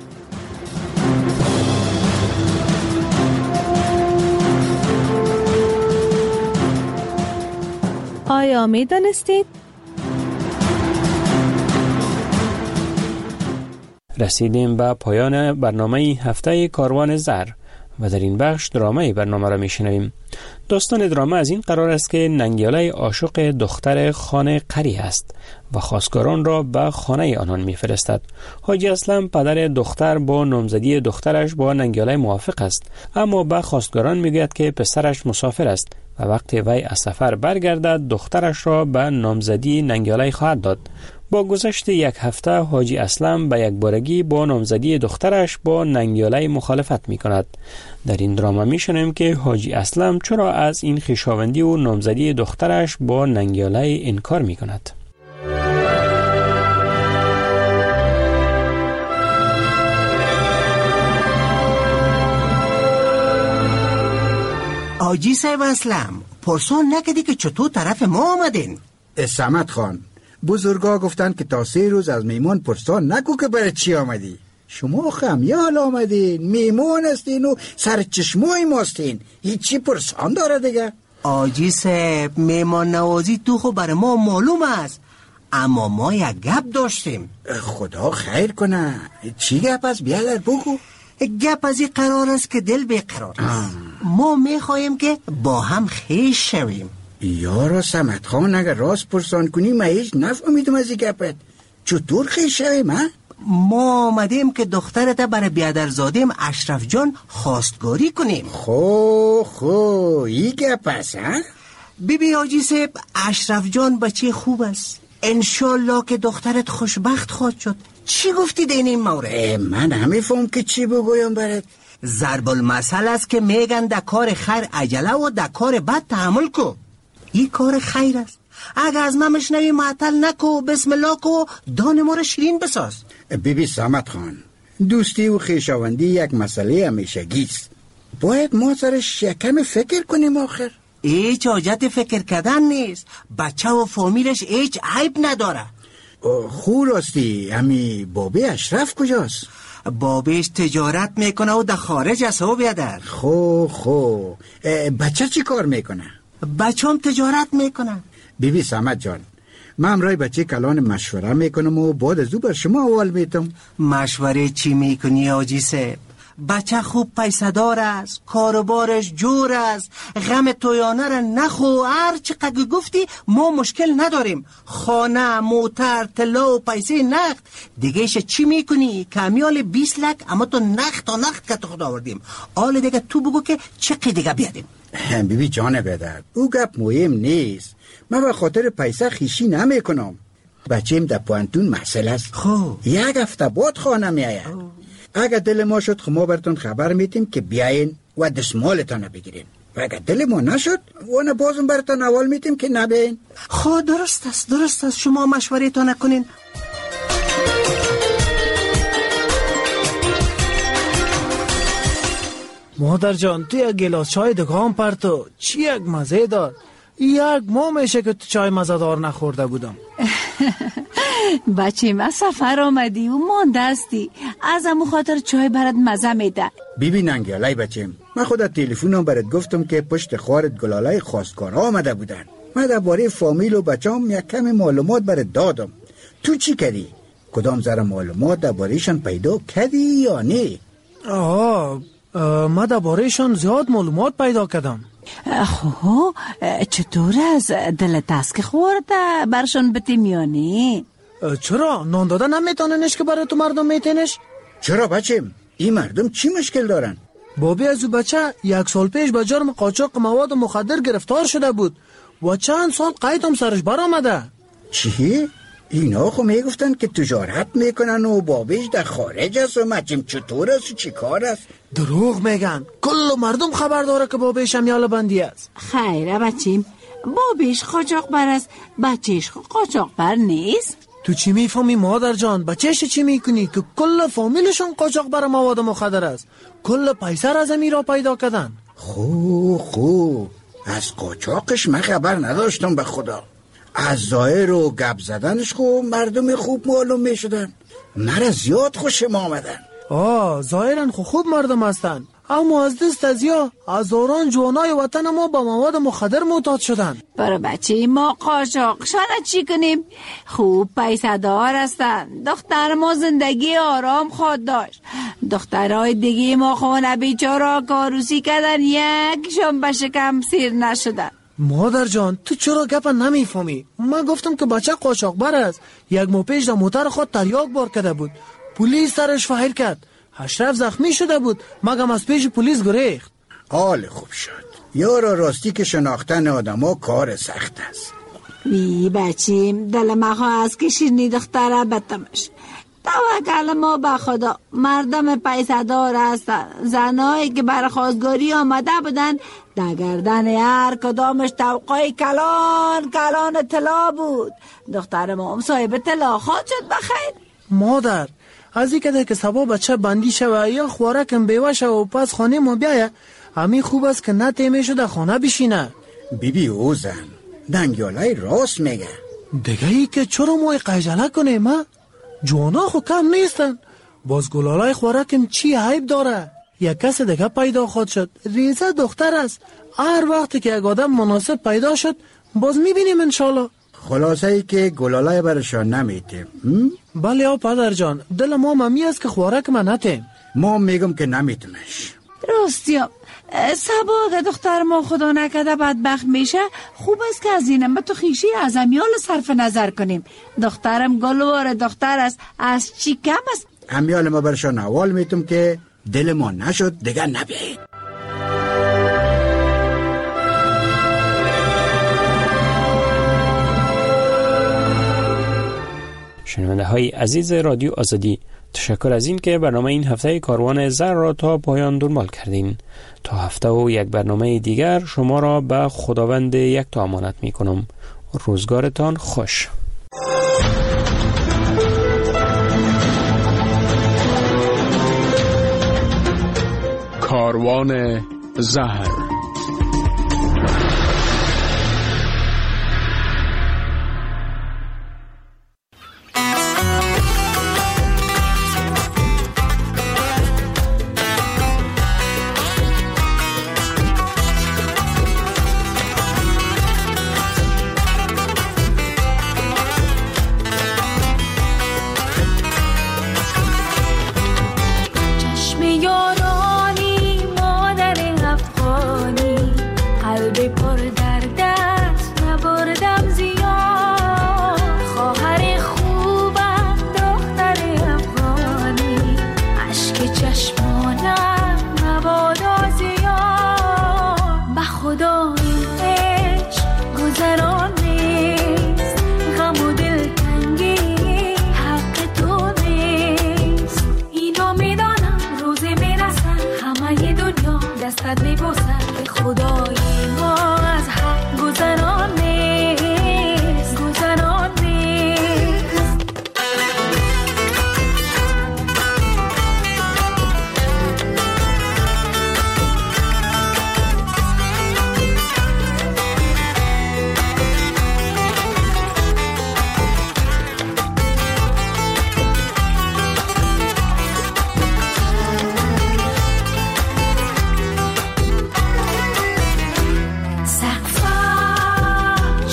Speaker 4: آیا می دانستید؟
Speaker 5: رسیدیم به پایان برنامه هفته کاروان زر و در این بخش درامه برنامه را می شنویم. داستان درامه از این قرار است که ننگیاله عاشق دختر خانه قری است و خواستگاران را به خانه آنان می فرستد. حاجی اسلم پدر دختر با نامزدی دخترش با ننگیاله موافق است، اما به خواستگاران می گوید که پسرش مسافر است و وقتی وی از سفر برگردد دخترش را به نامزدی ننگیاله خواهد داد. با گذشت یک هفته حاجی اسلم به یک بارگی با نامزدی دخترش با ننگیاله مخالفت می کند. در این دراما می شنویم که حاجی اسلم چرا از این خویشاوندی و نامزدی دخترش با ننگیاله انکار می کند.
Speaker 11: حاجی صاحب اسلم، پرسان نکدی که چطور طرف ما آمدین؟
Speaker 23: سمت خان، بزرگا گفتن که تا 3 روز از میمون پرسان نکو که برای چی آمدی. شما خمیال آمدین، میمون هستین و سر چشمای ماستین، هیچی پرسان داره دیگه.
Speaker 11: حاجی صاحب، میمان نوازی تو خو برای ما معلوم است، اما ما یک گپ داشتیم.
Speaker 23: خدا خیر کنه. چی گپ است؟ بیادر بگو.
Speaker 11: گپ از این قرار است که دل بیقرار است. ما میخوایم که با هم خیش شویم.
Speaker 23: یارو سمت خان، اگر راست پرسان کنی من هیچ نفهمیدم از این گپت. چطور خیش شویم ها؟
Speaker 11: ما آمدیم که دخترت برای بیادرزادیم اشرف جان خواستگاری کنیم.
Speaker 23: خو این گپ است ها؟
Speaker 11: بیبی حاجی صاحب، اشرف جان بچه خوب است، انشالله که دخترت خوشبخت خواهد شد. چی گفتی دین این مورد؟
Speaker 23: من نمیفهم که چی بگویم برات.
Speaker 11: ضرب المثل است که میگن در کار خیر عجله و در کار بد تحمل کو. این کار خیر است، اگر از من مشنوی معطل نکو، بسم الله کو، دان ما را شیرین بساز.
Speaker 23: بیبی سامت خان، دوستی و خویشاوندی یک مسئله همیشگی است. باید ما سرش کمی فکر کنیم. آخر
Speaker 11: هیچ حاجت فکر کردن نیست، بچه و فامیلش هیچ عیب نداره.
Speaker 23: خو راستی، امی بابی اشرف کجاست؟
Speaker 11: بابیش تجارت میکنه و در خارج است و بیادر.
Speaker 23: خو بچه چی کار میکنه؟
Speaker 11: بچه هم تجارت میکنه.
Speaker 23: بیبی سامت جان، من امرای بچه کلان مشوره میکنم و بعد از او بر شما اول میتم.
Speaker 11: مشوره چی میکنی حاجی صاحب؟ بچه خوب پیسه دار است، کاروبارش جور است، غم تویانه را نخو. هر چقدر گفتی ما مشکل نداریم، خانه، موتر، طلا و پیسه نقد. دیگهش چی میکنی؟ کمیال 20 لک، اما تو نقد تا نقد که تو خود آوردیم. حال دیگه تو بگو که چقدر دیگه بیادیم.
Speaker 23: بیبی جان بدر، او گپ مهم نیست. من به خاطر پیسه خیشی نمی کنم. بچیم در پوانتون محصل است. یک هفته بعد خانه می آید. اگر دل ما شد ما براتون خبر میتیم که بیاین و دستمالتان بگیرین، و اگر دل ما نشد اون بازم براتون اول میتیم که نبین.
Speaker 11: درست است شما مشوره تا نکنین.
Speaker 24: مادر جان تو یک گلاس چای دکان پرتو چی یک مزه دار. یک ماه میشه که تو چای مزه‌دار نخورده بودم.
Speaker 25: بچه ما سفر آمدی و مانده استی، از امو خاطر چای برات مزه میده.
Speaker 23: ببین انگیالای بچیم، من خودت تلفنم برات گفتم که پشت خوارت گلالای خواستگارا آمده بودن. من درباره فامیل و بچام یک کم معلومات برات دادم. تو چی کردی؟ کدام ذره معلومات دربارهشان پیدا کردی یا نه؟
Speaker 24: من دربارهشان زیاد معلومات پیدا کردم.
Speaker 25: چطور از دلت است که خورده برشان بتیم یا نه؟
Speaker 24: چرا؟ نان داده نمیتوننش که برای تو مردم میتینش؟
Speaker 23: چرا بچیم؟ این مردم چی مشکل دارن؟
Speaker 24: بابی از او بچه 1 سال پیش به جرم قاچاق مواد مخدر گرفتار شده بود و چند سال قید هم سرش برآمده.
Speaker 23: چی؟ اینا خو میگفتن که تجارت میکنن و بابیش در خارج است و مچیم چطور است و چی کار است؟
Speaker 24: دروغ میگن. کل مردم خبر داره که بابیش هم یاله بندی است.
Speaker 25: خیره بچیم، بابیش قاچاقبر است، بچهش قاچاقبر نیست.
Speaker 24: تو چی میفهمی مادر جان؟ بچهش چی میکنی که کل فامیلشون قاچاقبر مواد مخدر است؟ کل پیسه از امی را پیدا کردن.
Speaker 23: خوب از قاچاقش من خبر نداشتم به خدا. از ظاهر و گپ زدنش خوب مردم خوب معلوم میشدن. مرا زیاد خوشم آمدن.
Speaker 24: ظاهرا خوب مردم هستن، اما از دست از یا هزاران جوانای وطن ما با مواد مخدر معتاد شدن.
Speaker 25: برای بچه ما قاچاقشان چی کنیم؟ خوب پیسه دار هستن. دختر ما زندگی آرام خود داشت. دخترهای دیگه ما خونه بیچاره کاروسی کردن، یکشون به شکم سیر نشدن.
Speaker 24: مادر جان تو چرا گپ نمیفهمی؟ من گفتم که بچه قاچاقبر است. 1 ماه پیش در موتر خود تریاک بار کرده بود. پلیس سرش فایر کرد. اشرف زخمی شده بود، مگم از پیش پلیس گریخت.
Speaker 23: حال خوب شد. یارا راستی که شناختن آدما کار سخت است.
Speaker 25: بچیم دل ما از که شیرنی دختره بتمش. توکل ما به خدا. مردم پیسه دار هستن. زنایی که بر خواستگاری آمده بودن در گردن هر کدامش توقعی کلان طلا بود. دختر ما هم صاحب طلا خواهد شد بخیر.
Speaker 24: مادر از این که سبا بچه بندی شوه یا خوارکم بیوه شوه و پس خانه ما بیایه، همین خوب است که نه تیمه شده خانه بشینه.
Speaker 23: بیبی او زن دنگیالای راست میگه.
Speaker 24: دیگه ای که چرا ما قیجله کنیم ها؟ جوانا خو کم نیستن. باز گلالای خوارکم چی عیب داره؟ یک کس دیگه پیدا خود شد. ریزه دختر است. هر وقتی که یک آدم مناسب پیدا شد باز میبینیم انشالله.
Speaker 23: خلاصه ای که گلالای برشان نمیتیم.
Speaker 24: بله پدر جان، دل ما ممی است که خوارک من نتیم.
Speaker 23: ما میگم که نمیتمش.
Speaker 25: راستیم سبا اگه دختر ما خدا نکده بدبخت میشه، خوب است که از اینم به تو خیشی از امیال صرف نظر کنیم. دخترم گلوار دختر است، از چی کم است.
Speaker 23: امیال ما برشان اول میتم که دل ما نشد دیگه نبیایید.
Speaker 5: شنونده های عزیز رادیو آزادی، تشکر از این که برنامه این هفته کاروان زر را تا پایان دنبال کردین. تا هفته و یک برنامه دیگر شما را به خداوند یکتا امانت می کنم. روزگارتان خوش.
Speaker 19: کاروان زهر.
Speaker 3: چشم یارانی مادر افغان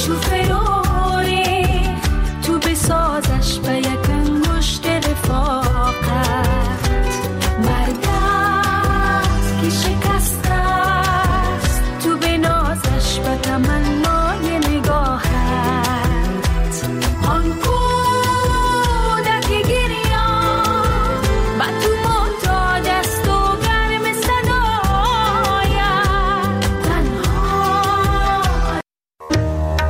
Speaker 3: شوف